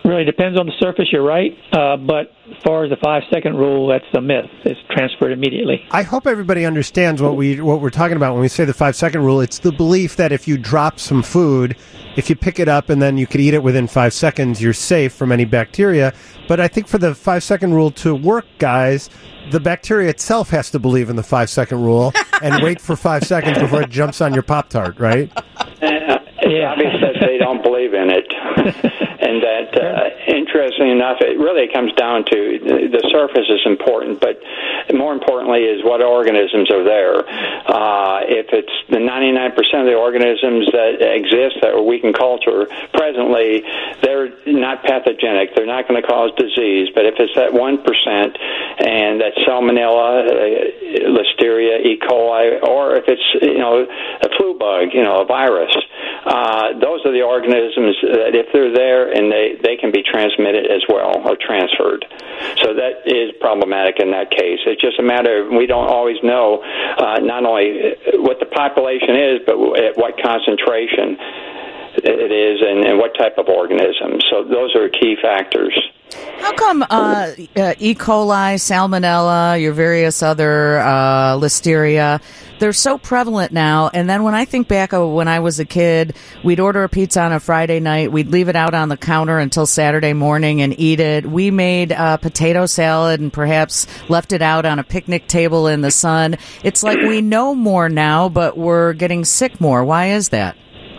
really depends on the surface, you're right. Uh, but as far as the five-second rule, that's a myth. It's transferred immediately. I hope everybody understands what we what we're talking about when we say the five-second rule. It's the belief that if you drop some food, if you pick it up and then you could eat it within five seconds, you're safe from any bacteria. But I think for the five-second rule to work, guys, the bacteria itself has to believe in the five-second rule and wait for five seconds before it jumps on your Pop-Tart, right? Uh, it's obvious that they don't believe in it. And that, uh, interesting enough, it really comes down to the surface is important, but more importantly is what organisms are there. Uh, if it's the ninety-nine percent of the organisms that exist that we can culture presently, they're not pathogenic. They're not going to cause disease. But if it's that one percent, and that's Salmonella, uh, Listeria, E. coli, or if it's, you know, a flu bug, you know, a virus, uh, those are the organisms that if they're there, and they, they can be transmitted as well or transferred. So that is problematic in that case. It's just a matter of we don't always know uh, not only what the population is, but at what concentration it is and, and what type of organism. So those are key factors. How come uh, uh, E. coli, Salmonella, your various other uh, Listeria, they're so prevalent now? And then when I think back of when I was a kid, we'd order a pizza on a Friday night, we'd leave it out on the counter until Saturday morning and eat it. We made uh, potato salad and perhaps left it out on a picnic table in the sun. It's like we know more now, but we're getting sick more. Why is that?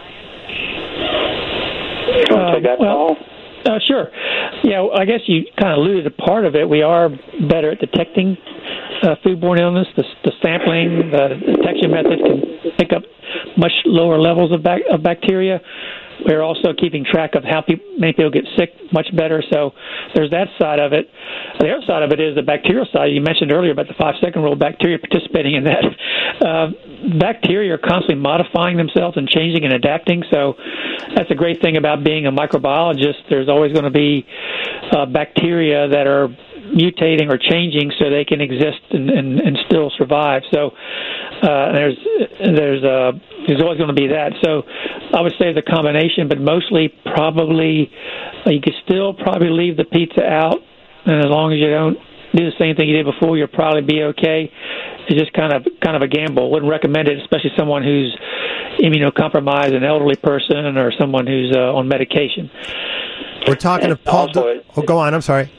You want to take that, Paul? Uh, sure. Yeah, I guess you kind of alluded to part of it. We are better at detecting uh, foodborne illness. The, the sampling, the detection methods can pick up much lower levels of, bac- of bacteria. We're also keeping track of how people, many people get sick much better. So there's that side of it. The other side of it is the bacterial side. You mentioned earlier about the five-second rule, bacteria participating in that. Uh, bacteria are constantly modifying themselves and changing and adapting. So that's a great thing about being a microbiologist. There's always going to be uh, bacteria that are mutating or changing so they can exist and, and, and still survive. So uh, there's there's uh, there's always going to be that. So I would say the combination, but mostly probably uh, you could still probably leave the pizza out, and as long as you don't do the same thing you did before, you'll probably be okay. It's just kind of kind of a gamble. Wouldn't recommend it, especially someone who's immunocompromised, an elderly person, or someone who's uh, on medication. We're talking to Paul. Do- oh, go on. I'm sorry.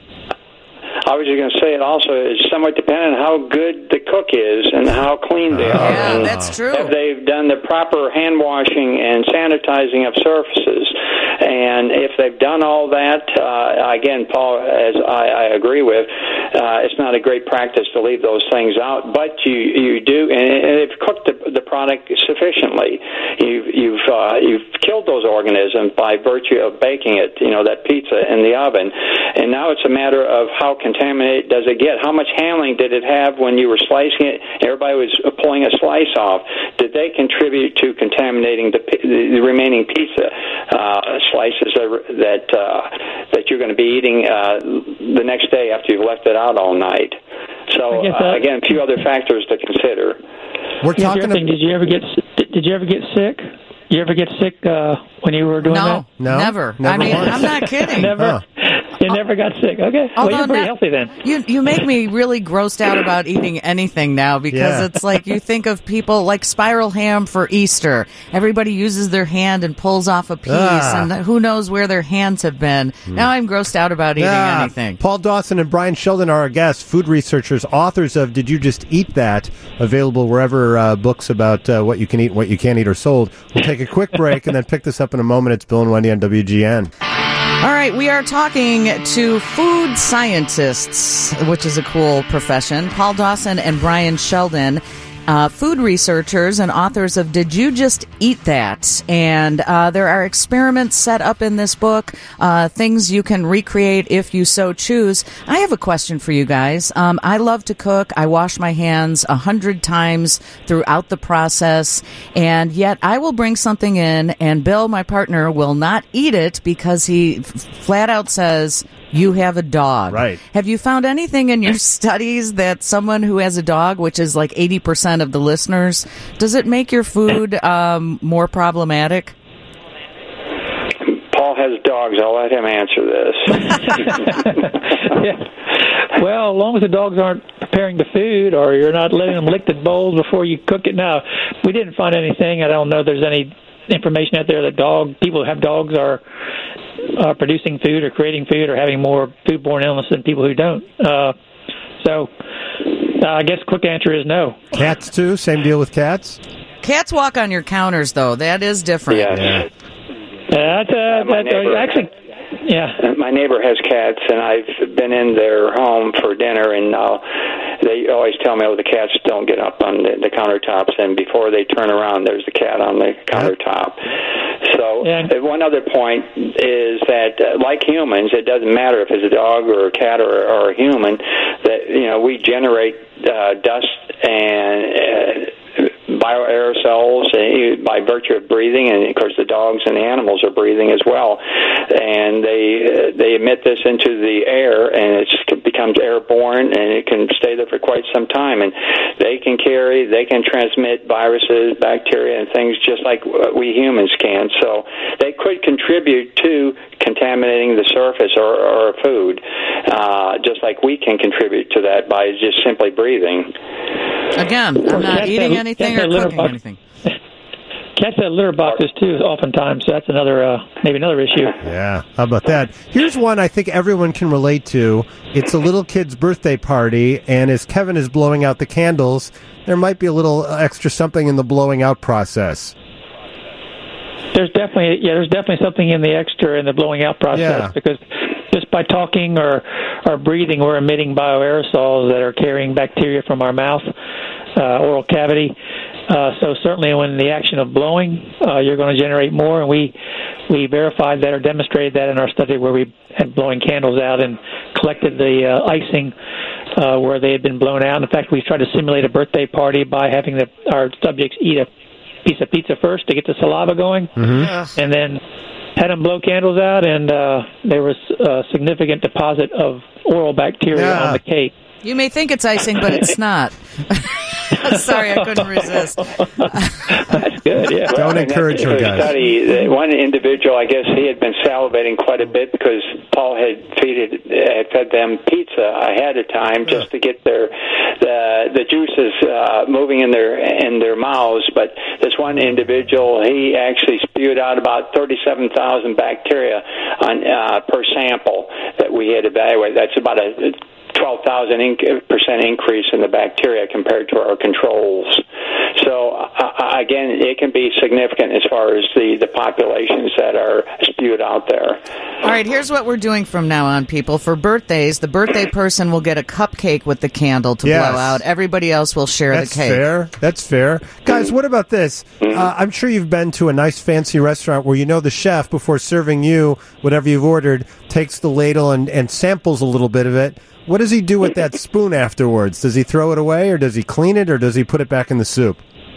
I was just going to say it also is somewhat dependent on how good the cook is and how clean they are. Yeah, and that's true. If they've done the proper hand washing and sanitizing of surfaces. And if they've done all that, uh, again, Paul, as I, I agree with, uh, it's not a great practice to leave those things out, but you, you do, and, and they've cooked the, the product sufficiently. You've, you've, uh, you've killed those organisms by virtue of baking it, you know, that pizza in the oven. And now it's a matter of how contaminated does it get? How much handling did it have when you were slicing it? Everybody was pulling a slice off. Did they contribute to contaminating the, the remaining pizza uh, slices that uh, that you're going to be eating uh, the next day after you've left it out all night? So uh, again, a few other factors to consider. We're talking. About, did you ever get Did you ever get sick? You ever get sick uh, when you were doing no, that? No, never. never I mean, once. I'm not kidding. Never. Huh. You never got sick. Okay. Well, you're pretty healthy then. You you make me really grossed out about eating anything now because Yeah. it's like you think of people like spiral ham for Easter. Everybody uses their hand and pulls off a piece, Ah. and who knows where their hands have been. Now I'm grossed out about eating Yeah. anything. Paul Dawson and Brian Sheldon are our guests, food researchers, authors of Did You Just Eat That? Available wherever uh, books about uh, what you can eat and what you can't eat are sold. We'll take a quick break and then pick this up in a moment. It's Bill and Wendy on W G N. All right, we are talking to food scientists, which is a cool profession. Paul Dawson and Brian Sheldon, uh, food researchers and authors of Did You Just Eat That? And uh, there are experiments set up in this book, uh, things you can recreate if you so choose. I have a question for you guys. Um, I love to cook. I wash my hands a hundred times throughout the process, and yet I will bring something in, and Bill, my partner, will not eat it because he f- flat out says, you have a dog. Right. Have you found anything in your studies that someone who has a dog, which is like eighty percent of the listeners, does it make your food um, more problematic? Paul Paul has dogs. I'll let him answer this. Yeah. Well, as long as the dogs aren't preparing the food or you're not letting them lick the bowls before you cook it. Now, we didn't find anything. I don't know if there's any information out there that dog people who have dogs are uh, producing food or creating food or having more foodborne illness than people who don't. Uh, so uh, I guess quick answer is no. Cats, too? Same deal with cats? Cats walk on your counters, though. That is different. Yes. Yeah. Uh, that, uh, my that, neighbor, uh, actually, yeah. My neighbor has cats, and I've been in their home for dinner, and uh, they always tell me, oh, the cats don't get up on the, the countertops, and before they turn around, there's the cat on the countertop. So yeah. uh, one other point is that, uh, like humans, it doesn't matter if it's a dog or a cat or, or a human, that, you know, we generate uh, dust and uh, bioaerosols uh, by virtue of breathing, and of course the dogs and the animals are breathing as well, and they uh, they emit this into the air, and it becomes airborne, and it can stay there for quite some time, and they can carry, they can transmit viruses, bacteria, and things just like we humans can. So they could contribute to contaminating the surface or, or food, uh, just like we can contribute to that by just simply breathing. Again, I'm not eating anything or cooking box. anything. Cats have litter boxes, too, oftentimes. So that's another, uh, maybe another issue. Yeah, how about that? Here's one I think everyone can relate to. It's a little kid's birthday party, and as Kevin is blowing out the candles, there might be a little extra something in the blowing out process. There's definitely, yeah, there's definitely something in the extra in the blowing out process Yeah. because just by talking or, or breathing, we're emitting bioaerosols that are carrying bacteria from our mouth, uh, oral cavity. Uh, so certainly when the action of blowing, uh, you're going to generate more, and we we verified that or demonstrated that in our study where we had blowing candles out and collected the uh, icing uh, where they had been blown out. In fact, we tried to simulate a birthday party by having the, our subjects eat a piece of pizza first to get the saliva going, mm-hmm. and then had them blow candles out, and uh, there was a significant deposit of oral bacteria yeah. on the cake. You may think it's icing, but it's not. Sorry, I couldn't resist. That's good, yeah. Well, Don't encourage her, guys. Study, the one individual, I guess he had been salivating quite a bit because Paul had, feeded, had fed them pizza ahead of time just to get their the, the juices uh, moving in their in their mouths. But this one individual, he actually spewed out about thirty-seven thousand bacteria on uh, per sample that we had evaluated. That's about a twelve thousand percent increase in the bacteria compared to our controls. So, uh, again, it can be significant as far as the, the populations that are spewed out there. All right, here's what we're doing from now on, people. For birthdays, the birthday person will get a cupcake with the candle to Yes. blow out. Everybody else will share That's the cake. fair. That's fair. Guys, what about this? Uh, I'm sure you've been to a nice fancy restaurant where you know the chef, before serving you whatever you've ordered, takes the ladle and, and samples a little bit of it. What does he do with that spoon afterwards? Does he throw it away, or does he clean it, or does he put it back in the soup?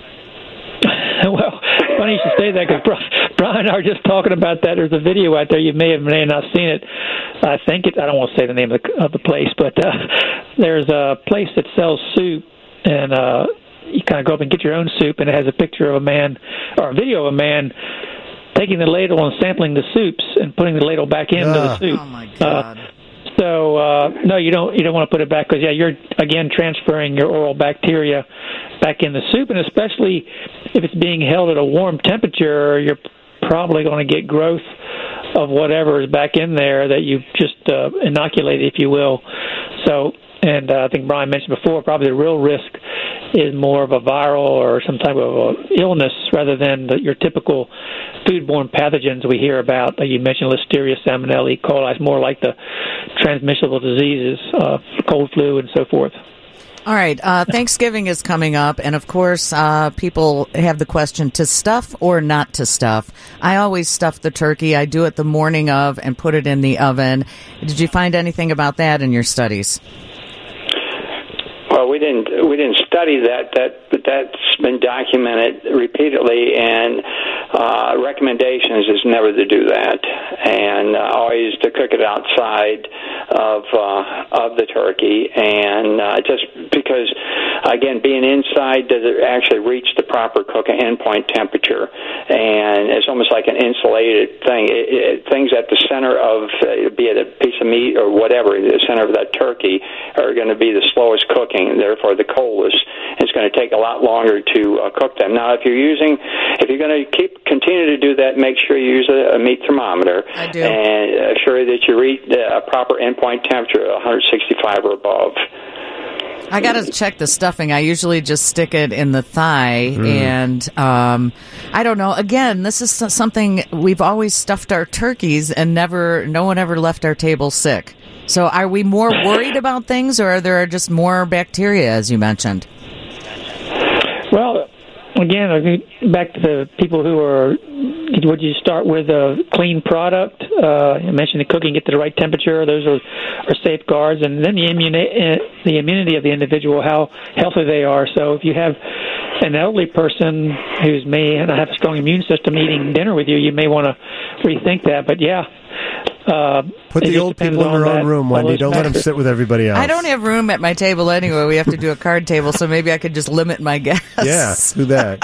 Well, funny you should say that because Brian and I were just talking about that. There's a video out there. You may have may have not seen it. I think it. I don't want to say the name of the, of the place, but uh, there's a place that sells soup, and uh, you kind of go up and get your own soup, and it has a picture of a man or a video of a man taking the ladle and sampling the soups and putting the ladle back into uh, the soup. Oh my God. Uh, So uh, no, you don't. You don't want to put it back because yeah, you're again transferring your oral bacteria back in the soup, and especially if it's being held at a warm temperature, you're probably going to get growth of whatever is back in there that you just uh, inoculated, if you will. So, and uh, I think Brian mentioned before, probably the real risk is more of a viral or some type of a illness rather than the, your typical foodborne pathogens we hear about. Like you mentioned, Listeria, Salmonella, E. coli. It's more like the transmissible diseases, uh, cold flu, and so forth. All right, uh, Thanksgiving is coming up, and of course, uh, people have the question, to stuff or not to stuff. I always stuff the turkey. I do it the morning of and put it in the oven. Did you find anything about that in your studies? Well, we didn't we didn't study that, that but that's been document it repeatedly, and uh, recommendations is never to do that, and uh, always to cook it outside of uh, of the turkey, and uh, just because, again, being inside, does it actually reach the proper cooking endpoint temperature? And it's almost like an insulated thing. It, it, things at the center of, uh, be it a piece of meat or whatever, the center of that turkey are going to be the slowest cooking, and therefore the coldest. It's going to take a lot longer to uh, cook them. Now, if you're using, if you're going to keep continue to do that, make sure you use a, a meat thermometer. I do. And assure that you reach a proper endpoint temperature of one sixty-five or above. I got to check the stuffing. I usually just stick it in the thigh, mm. and um, I don't know. Again, this is something we've always stuffed our turkeys, and never, no one ever left our table sick. So, are we more worried about things, or are there just more bacteria, as you mentioned? Well, again, back to the people who are. Would you start with a clean product? Uh, you mentioned the cooking, get to the right temperature. Those are, are safeguards. And then the, immuni- the immunity of the individual, how healthy they are. So if you have an elderly person who's may not have a strong immune system eating dinner with you, you may want to rethink that. But, yeah. Uh, Put the old people in their own room, Wendy. Don't let them sit with everybody else. I don't have room at my table anyway. We have to do a card table, so maybe I could just limit my guests. Yeah, do that.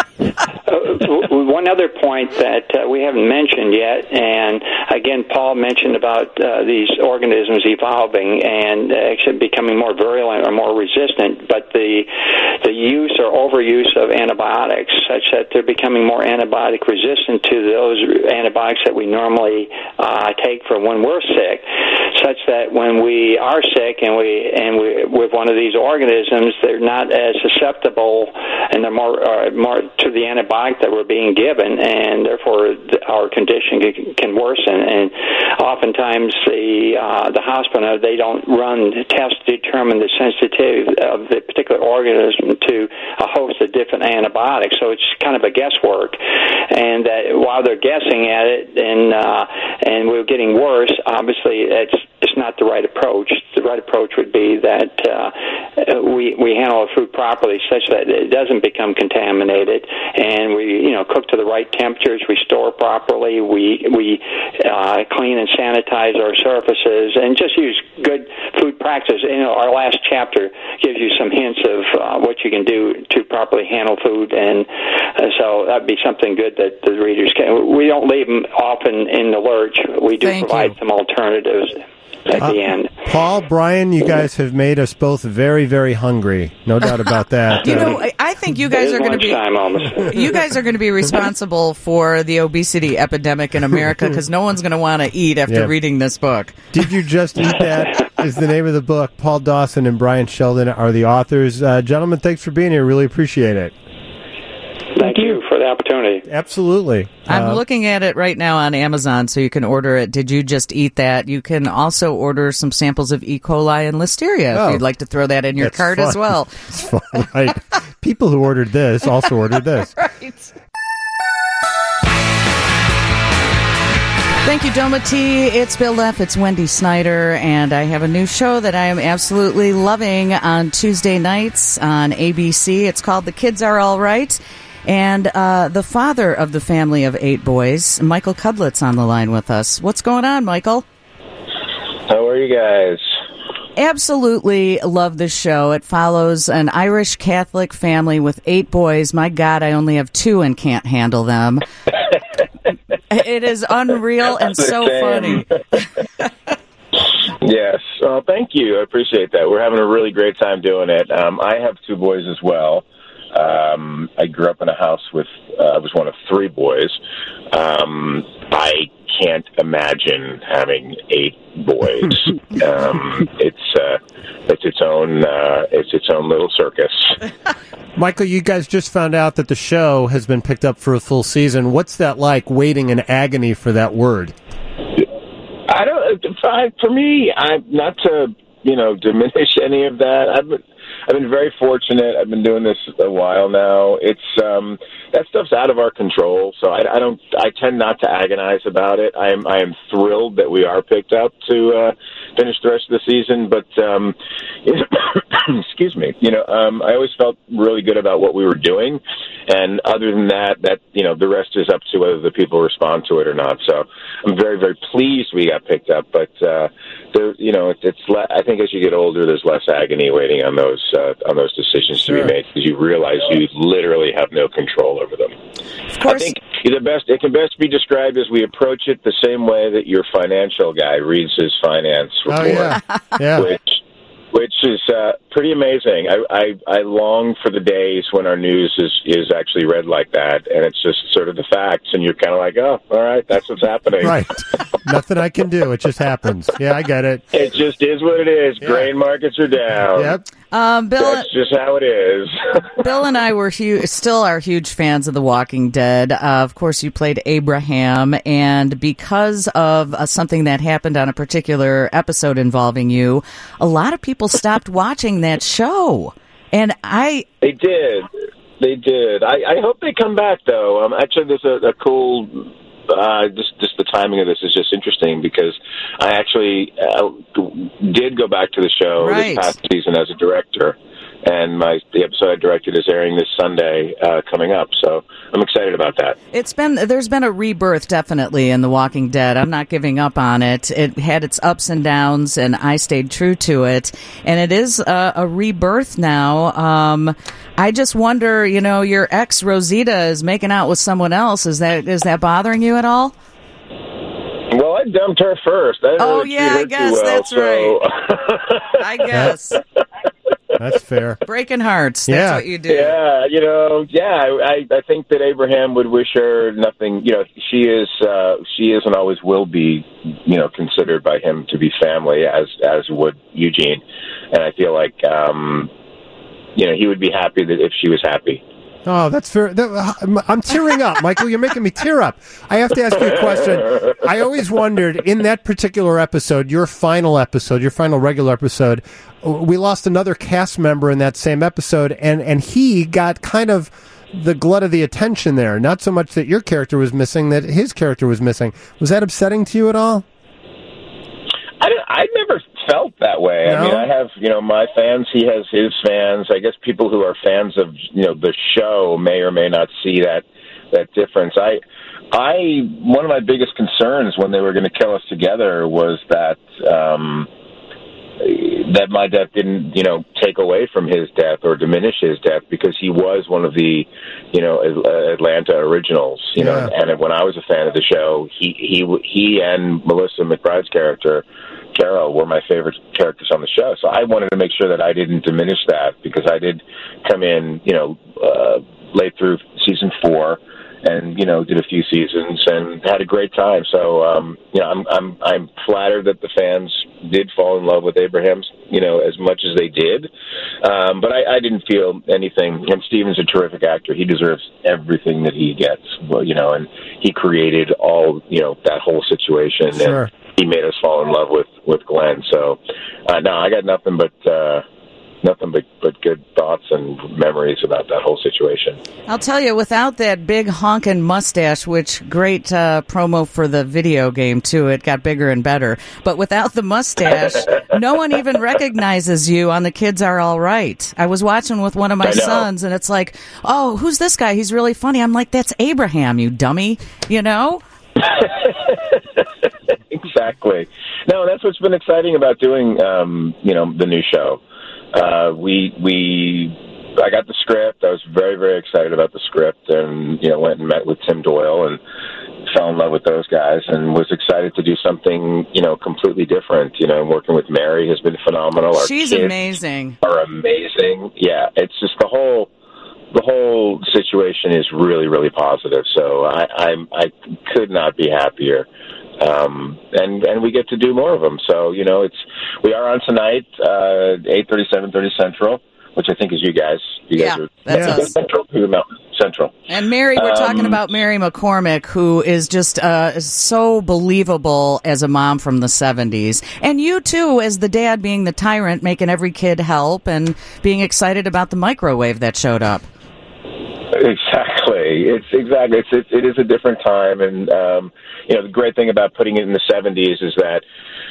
uh, one other point that uh, we haven't mentioned yet, and again, Paul mentioned about uh, these organisms evolving and actually becoming more virulent or more resistant, but the the use or overuse of antibiotics, such that they're becoming more antibiotic resistant to those antibiotics that we normally uh, take for when we're sick, such that when we are sick and we and we with one of these organisms, they're not as susceptible and they're more uh, more to the antibiotic that we're being given, and therefore our condition can, can worsen. And oftentimes the uh, the hospital, they don't run tests to determine the sensitivity of the particular organism to a host of different antibiotics. So it's kind of a guesswork, and that while they're guessing at it and uh, and we're getting worse, obviously it's it's not the right approach. The right approach would be that uh, we we handle our food properly, such that it doesn't become contaminated, and we you know cook to the right temperatures. We store properly. We we uh, clean and sanitize our surfaces, and just use good food practice. You know, our last chapter gives you some hints of uh, what you can do to properly handle food, and uh, so that'd be something good that the readers can. We don't leave them often in the lurch. We do Thank provide you. some alternatives at uh, the end. Paul, Brian, you guys have made us both very, very hungry. No doubt about that. You uh, know, I- I think you guys are going to be. Almost. You guys are going to be responsible for the obesity epidemic in America, because no one's going to want to eat after Yeah. reading this book. Did You Just Eat That is the name of the book. Paul Dawson and Brian Sheldon are the authors. Uh, gentlemen, thanks for being here. Really appreciate it. Thank you for the opportunity. Absolutely. I'm Uh, looking at it right now on Amazon, so you can order it. Did You Just Eat That? You can also order some samples of E. coli and listeria Oh. if you'd like to throw that in your That's cart fun. as well. It's fun, right? People who ordered this also ordered this. Right. Thank you, Doma T. It's Bill Leff. It's Wendy Snyder. And I have a new show that I am absolutely loving on Tuesday nights on A B C. It's called The Kids Are All Right. And uh, the father of the family of eight boys, Michael Cudlett's on the line with us. What's going on, Michael? How are you guys? Absolutely love this show. It follows an Irish Catholic family with eight boys. My God, I only have two and can't handle them. It is unreal and so funny. Yes. Well, thank you. I appreciate that. We're having a really great time doing it. Um, I have two boys as well. Um, I grew up in a house with, uh, I was one of three boys. Um, I can't imagine having eight boys. um, it's, uh, it's its own, uh, it's its own little circus. Michael, you guys just found out that the show has been picked up for a full season. What's that like, waiting in agony for that word? I don't, I, for me, I'm not to, you know, diminish any of that. I've been, I've been very fortunate. I've been doing this a while now. It's um, that stuff's out of our control, so I, I don't. I tend not to agonize about it. I am. I am thrilled that we are picked up to uh, finish the rest of the season. But um, excuse me, you know, um, I always felt really good about what we were doing, and other than that, that you know, the rest is up to whether the people respond to it or not. So I'm very, very pleased we got picked up. But uh, there, you know, it, it's le- I think as you get older, there's less agony waiting on those uh, on those decisions Sure. to be made, because you realize you literally have no control over them. Of course. I think the best it can best be described as we approach it the same way that your financial guy reads his finance report, Oh, yeah. Yeah. which which is uh, pretty amazing. I, I I long for the days when our news is is actually read like that, and it's just sort of the facts, and you're kind of like, oh, all right, that's what's happening. Right. Nothing I can do. It just happens. Yeah, I get it. It just is what it is. Yeah. Grain markets are down. Yep. Um, Bill, That's just how it is. Bill and I were hu- still are huge fans of The Walking Dead. Uh, of course, you played Abraham, and because of uh, something that happened on a particular episode involving you, a lot of people stopped watching that show. And I, They did. They did. I, I hope they come back, though. Um, actually, there's a, a cool. Uh, just, just the timing of this is just interesting, because I actually uh, did go back to the show Right. this past season as a director, and my the episode I directed is airing this Sunday uh, coming up. So I'm excited about that. It's been there's been a rebirth definitely in The Walking Dead. I'm not giving up on it. It had its ups and downs, and I stayed true to it. And it is a, a rebirth now. Um, I just wonder, you know, your ex Rosita is making out with someone else. Is that is that bothering you at all? Well, I dumped her first. I didn't Oh, really treat yeah, her I too guess well, that's so- I guess That's fair. breaking hearts. That's Yeah. what you do. Yeah, you know, yeah, I, I think that Abraham would wish her nothing. You know, she is, uh, she is, and always will be, you know, considered by him to be family, as as would Eugene. And I feel like, um, you know, he would be happy that if she was happy. Oh, that's fair. That, I'm- I'm tearing up, Michael. You're making me tear up. I have to ask you a question. I always wondered, in that particular episode, your final episode, your final regular episode, we lost another cast member in that same episode, and, and he got kind of the glut of the attention there. Not so much that your character was missing, that his character was missing. Was that upsetting to you at all? I, don't- I never felt that way. No? I mean, I have, you know, my fans, he has his fans. I guess people who are fans of, you know, the show may or may not see that that difference. I, I, one of my biggest concerns when they were going to kill us together was that, um, that my death didn't, you know, take away from his death or diminish his death, because he was one of the, you know, Atlanta originals, you know, Yeah. and when I was a fan of the show, he, he, he and Melissa McBride's character, Carol, were my favorite characters on the show. So I wanted to make sure that I didn't diminish that, because I did come in, you know, uh, late through season four, and, you know, did a few seasons and had a great time. So, um, you know, I'm, I'm, I'm flattered that the fans did fall in love with Abraham's, you know, as much as they did. Um, but I, I didn't feel anything. And Steven's a terrific actor. He deserves everything that he gets, well, you know, and he created all, you know, that whole situation. Sure. And he made us fall in love with, with Glenn. So, uh, no, I got nothing but, uh, nothing but, but good thoughts and memories about that whole situation. I'll tell you, without that big honkin' mustache, which great uh, promo for the video game, too. It got bigger and better. But without the mustache, no one even recognizes you on The Kids Are All Right. I was watching with one of my sons, and it's like, oh, who's this guy? He's really funny. I'm like, that's Abraham, you dummy. You know? Exactly. No, that's what's been exciting about doing, um, you know, the new show. Uh, we, we, I got the script. I was very, very excited about the script, and, you know, went and met with Tim Doyle and fell in love with those guys, and was excited to do something, you know, completely different. You know, working with Mary has been phenomenal. Our She's kids amazing. are amazing. Yeah. It's just the whole, the whole situation is really, really positive. So I, I'm, I could not be happier. Um, and, and we get to do more of them. So, you know, it's, we are on tonight, uh, eight thirty, seven thirty Central, which I think is you guys. You Yeah, guys are that's yeah. us. Central, Peter Mountain Central. And Mary, we're Um, talking about Mary McCormick, who is just uh, so believable as a mom from the seventies. And you, too, as the dad, being the tyrant, making every kid help and being excited about the microwave that showed up. Exactly. It's exactly. It's it, it is a different time, and um, you know, the great thing about putting it in the seventies is that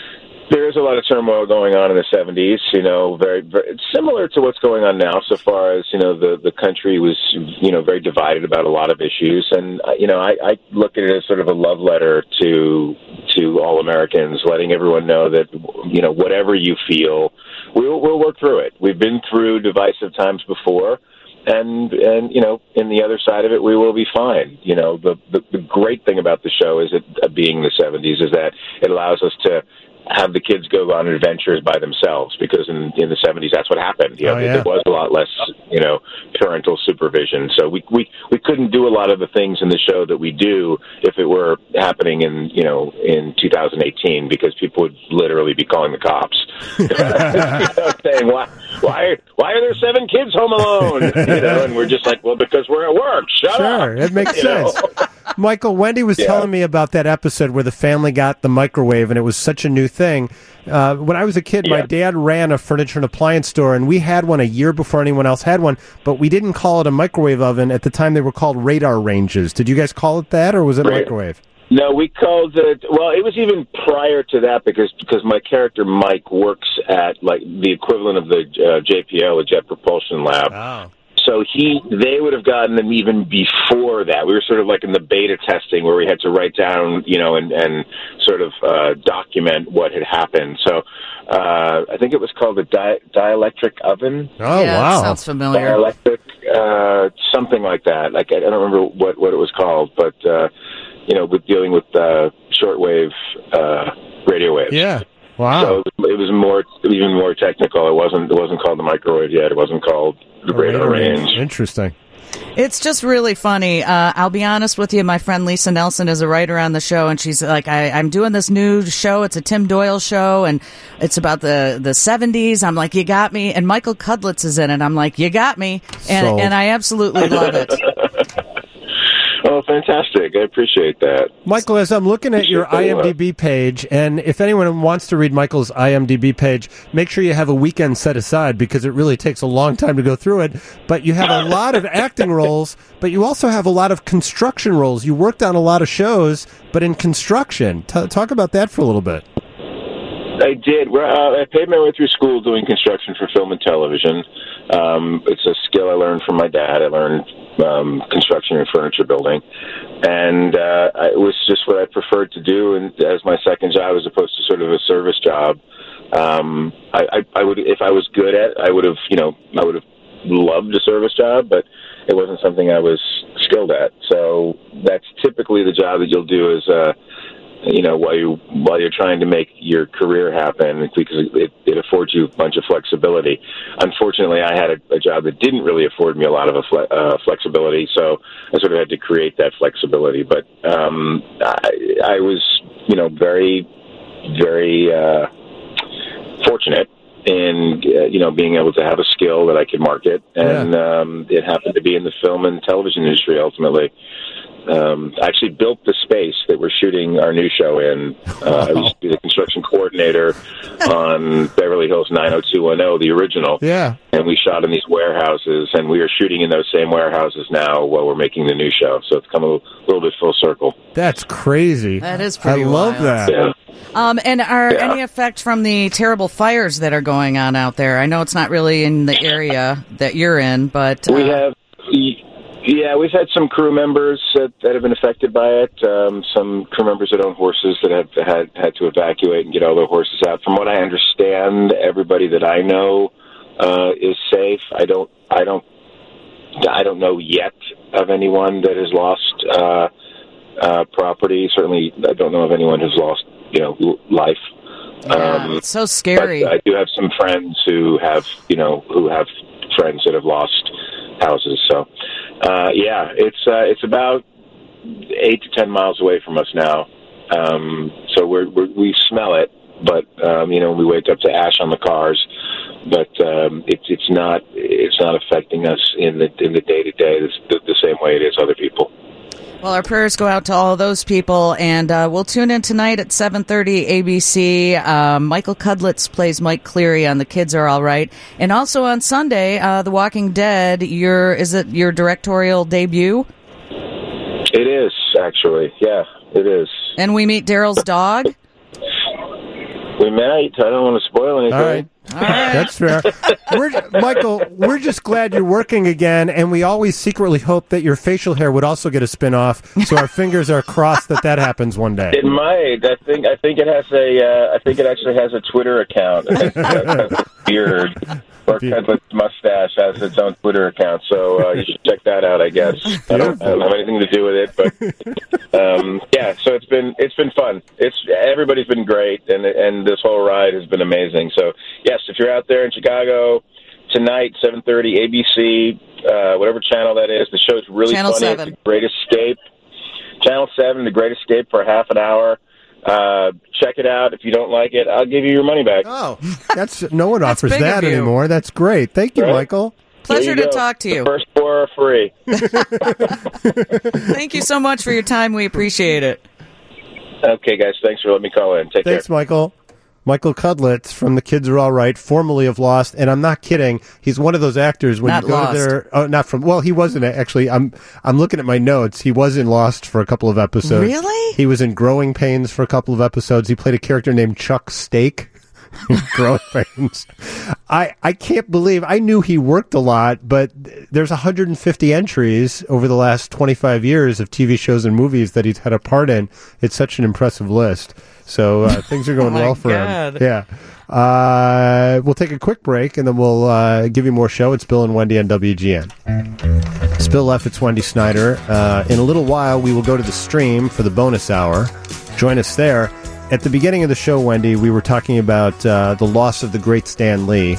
there is a lot of turmoil going on in the seventies, you know, very, very similar to what's going on now so far as, you know, the, the country was, you know, very divided about a lot of issues. And, uh, you know, I, I look at it as sort of a love letter to to all Americans, letting everyone know that, you know, whatever you feel, we'll, we'll work through it. We've been through divisive times before. And, and you know, in the other side of it, we will be fine. You know, the, the, the great thing about the show is it uh, being the seventies is that it allows us to have the kids go on adventures by themselves, because in, in the seventies, that's what happened. You know, Oh, yeah. there was a lot less, you know, parental supervision. So we, we, we couldn't do a lot of the things in the show that we do if it were happening in, you know, in two thousand eighteen, because people would literally be calling the cops. You know, saying, why, why, why are there seven kids home alone? You know, and we're just like, well, because we're at work. Shut Sure, up. it makes You know? sense. Michael, Wendy was Yeah. telling me about that episode where the family got the microwave, and it was such a new thing. Uh, when I was a kid, my Yeah. dad ran a furniture and appliance store, and we had one a year before anyone else had one, but we didn't call it a microwave oven. At the time, they were called radar ranges. Did you guys call it that, or was it Right. microwave? No, we called it. Well, it was even prior to that, because because my character Mike works at like the equivalent of the uh, J P L, the Jet Propulsion Lab. Oh. So he, they would have gotten them even before that. We were sort of like in the beta testing where we had to write down, you know, and, and sort of uh, document what had happened. So uh, I think it was called a di- dielectric oven. Oh, yeah, wow. sounds familiar. Dielectric, uh, something like that. Like I, I don't remember what, what it was called, but uh, you know, with dealing with uh, shortwave uh, radio waves. Yeah. Wow. So it was more, even more technical. It wasn't. It wasn't called the microwave yet. It wasn't called the radar range. Interesting. It's just really funny. Uh, I'll be honest with you. My friend Lisa Nelson is a writer on the show, and she's like, I, I'm doing this new show. It's a Tim Doyle show, and it's about the, the seventies. I'm like, you got me. And Michael Cudlitz is in it. I'm like, you got me. And, Sold. and I absolutely love it. Oh, fantastic. I appreciate that. Michael, as I'm looking at your Appreciate that. IMDb page, and if anyone wants to read Michael's IMDb page, make sure you have a weekend set aside, because it really takes a long time to go through it. But you have a lot of acting roles, but you also have a lot of construction roles. You worked on a lot of shows, but in construction. T- talk about that for a little bit. I did. Well, uh, I paid my way through school doing construction for film and television. Um, it's a skill I learned from my dad. I learned um, construction and furniture building, and uh, I, it was just what I preferred to do, and as my second job, as opposed to sort of a service job. Um, I, I, I would, if I was good at, I would have, you know, I would have loved a service job, but it wasn't something I was skilled at. So that's typically the job that you'll do as a you know, while you while you're trying to make your career happen, because it, it affords you a bunch of flexibility. Unfortunately, I had a, a job that didn't really afford me a lot of a fle- uh, flexibility, so I sort of had to create that flexibility. But um, I, I was, you know, very, very uh, fortunate in uh, you know, being able to have a skill that I could market, and yeah. um, it happened to be in the film and television industry ultimately. Um, I actually built the space that we're shooting our new show in. Uh, I used to be the construction coordinator on Beverly Hills nine oh two one oh, the original. Yeah. And we shot in these warehouses, and we are shooting in those same warehouses now while we're making the new show. So it's come a little, little bit full circle. That's crazy. That is pretty I love wild. that. Yeah. Um, and are Yeah. any effect from the terrible fires that are going on out there? I know it's not really in the area that you're in, but uh, we have. Yeah, we've had some crew members that, that have been affected by it. Um, some crew members that own horses that have had had to evacuate and get all their horses out. From what I understand, everybody that I know uh, is safe. I don't. I don't. I don't know yet of anyone that has lost uh, uh, property. Certainly, I don't know of anyone who's lost, you know, life. yeah, Um, it's so scary. But I do have some friends who have, you know, who have friends that have lost houses. So, uh, yeah, it's uh, it's about eight to ten miles away from us now. Um, so we're, we're we smell it, but um, you know, we wake up to ash on the cars. But um, it's it's not it's not affecting us in the in the day to day the the same way it is other people. Well, our prayers go out to all of those people, and uh, we'll tune in tonight at seven thirty A B C. Uh, Michael Cudlitz plays Mike Cleary on The Kids Are All Right. And also on Sunday, uh, The Walking Dead, your is it your directorial debut? It is, actually. Yeah, it is. And we meet Daryl's dog? We might. I don't want to spoil anything. All right. That's fair. We're, Michael, we're just glad you're working again, and we always secretly hope that your facial hair would also get a spin-off, so our fingers are crossed that that happens one day. It might. I think. I think it has a. Uh, I think it actually has a Twitter account. It has, it has a beard. Or Cudlet's mustache has its own Twitter account, so uh, you should check that out. I guess I don't, I don't have anything to do with it, but um, yeah. So it's been it's been fun. It's everybody's been great, and and this whole ride has been amazing. So yes, if you're out there in Chicago tonight, seven thirty, A B C, uh, whatever channel that is, the show's really Channel funny. seven. It's The Great Escape. Channel seven, The Great Escape for half an hour. Uh, check it out. If you don't like it, I'll give you your money back. Oh, that's no one That's offers big that of you. anymore. That's great. Thank you, Right. Michael. Pleasure There to go. talk to you. The first four are free. Thank you so much for your time. We appreciate it. Okay, guys. Thanks for letting me call in. Take Thanks, care. Michael. Michael Cudlitz from The Kids Are All Right, formerly of Lost, and I'm not kidding. He's one of those actors when Not you go Lost. to their. Oh, not from. Well, he wasn't actually. I'm. I'm looking at my notes. He was in Lost for a couple of episodes. Really? He was in Growing Pains for a couple of episodes. He played a character named Chuck Steak. in Growing Pains. I I can't believe I knew he worked a lot, but there's one hundred fifty entries over the last twenty-five years of T V shows and movies that he's had a part in. It's such an impressive list. So uh, things are going Oh my well for God. him. Yeah. Uh, we'll take a quick break, and then we'll uh, give you more show. It's Bill and Wendy on W G N. It's Bill F. It's Wendy Snyder. Uh, in a little while, we will go to the stream for the bonus hour. Join us there. At the beginning of the show, Wendy, we were talking about uh, the loss of the great Stan Lee.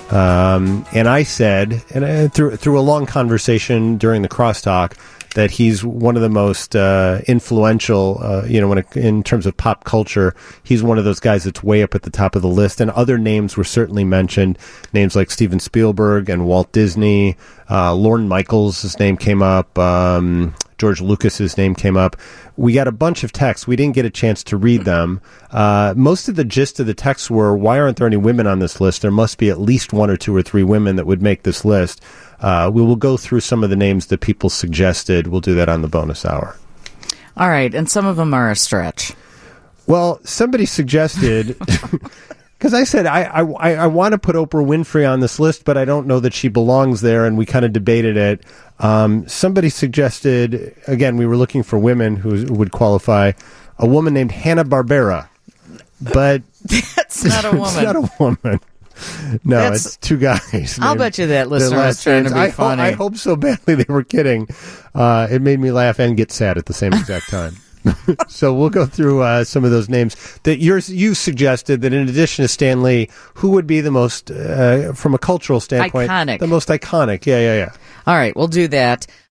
Um, and I said, and uh, through, through a long conversation during the crosstalk, that he's one of the most uh, influential, uh, you know, when it, in terms of pop culture. He's one of those guys that's way up at the top of the list. And other names were certainly mentioned, names like Steven Spielberg and Walt Disney. Uh, Lorne Michaels, his name came up. Um, George Lucas's name came up. We got a bunch of texts. We didn't get a chance to read them. Uh, most of the gist of the texts were, why aren't there any women on this list? There must be at least one or two or three women that would make this list. Uh, we will go through some of the names that people suggested. We'll do that on the bonus hour. All right, and some of them are a stretch. Well, somebody suggested, because I said, I, I, I want to put Oprah Winfrey on this list, but I don't know that she belongs there, and we kind of debated it. Um, somebody suggested, again, we were looking for women who would qualify, a woman named Hanna-Barbera. But That's not a woman. It's not a woman. No, That's- it's two guys. I'll named- bet you that their listener was last trying to names. be I ho- funny. I hope so badly they were kidding. Uh, it made me laugh and get sad at the same exact time. So we'll go through uh, some of those names that yours you suggested. That in addition to Stan Lee, who would be the most, uh, from a cultural standpoint, Iconic. the most iconic? Yeah, yeah, yeah. All right, we'll do that.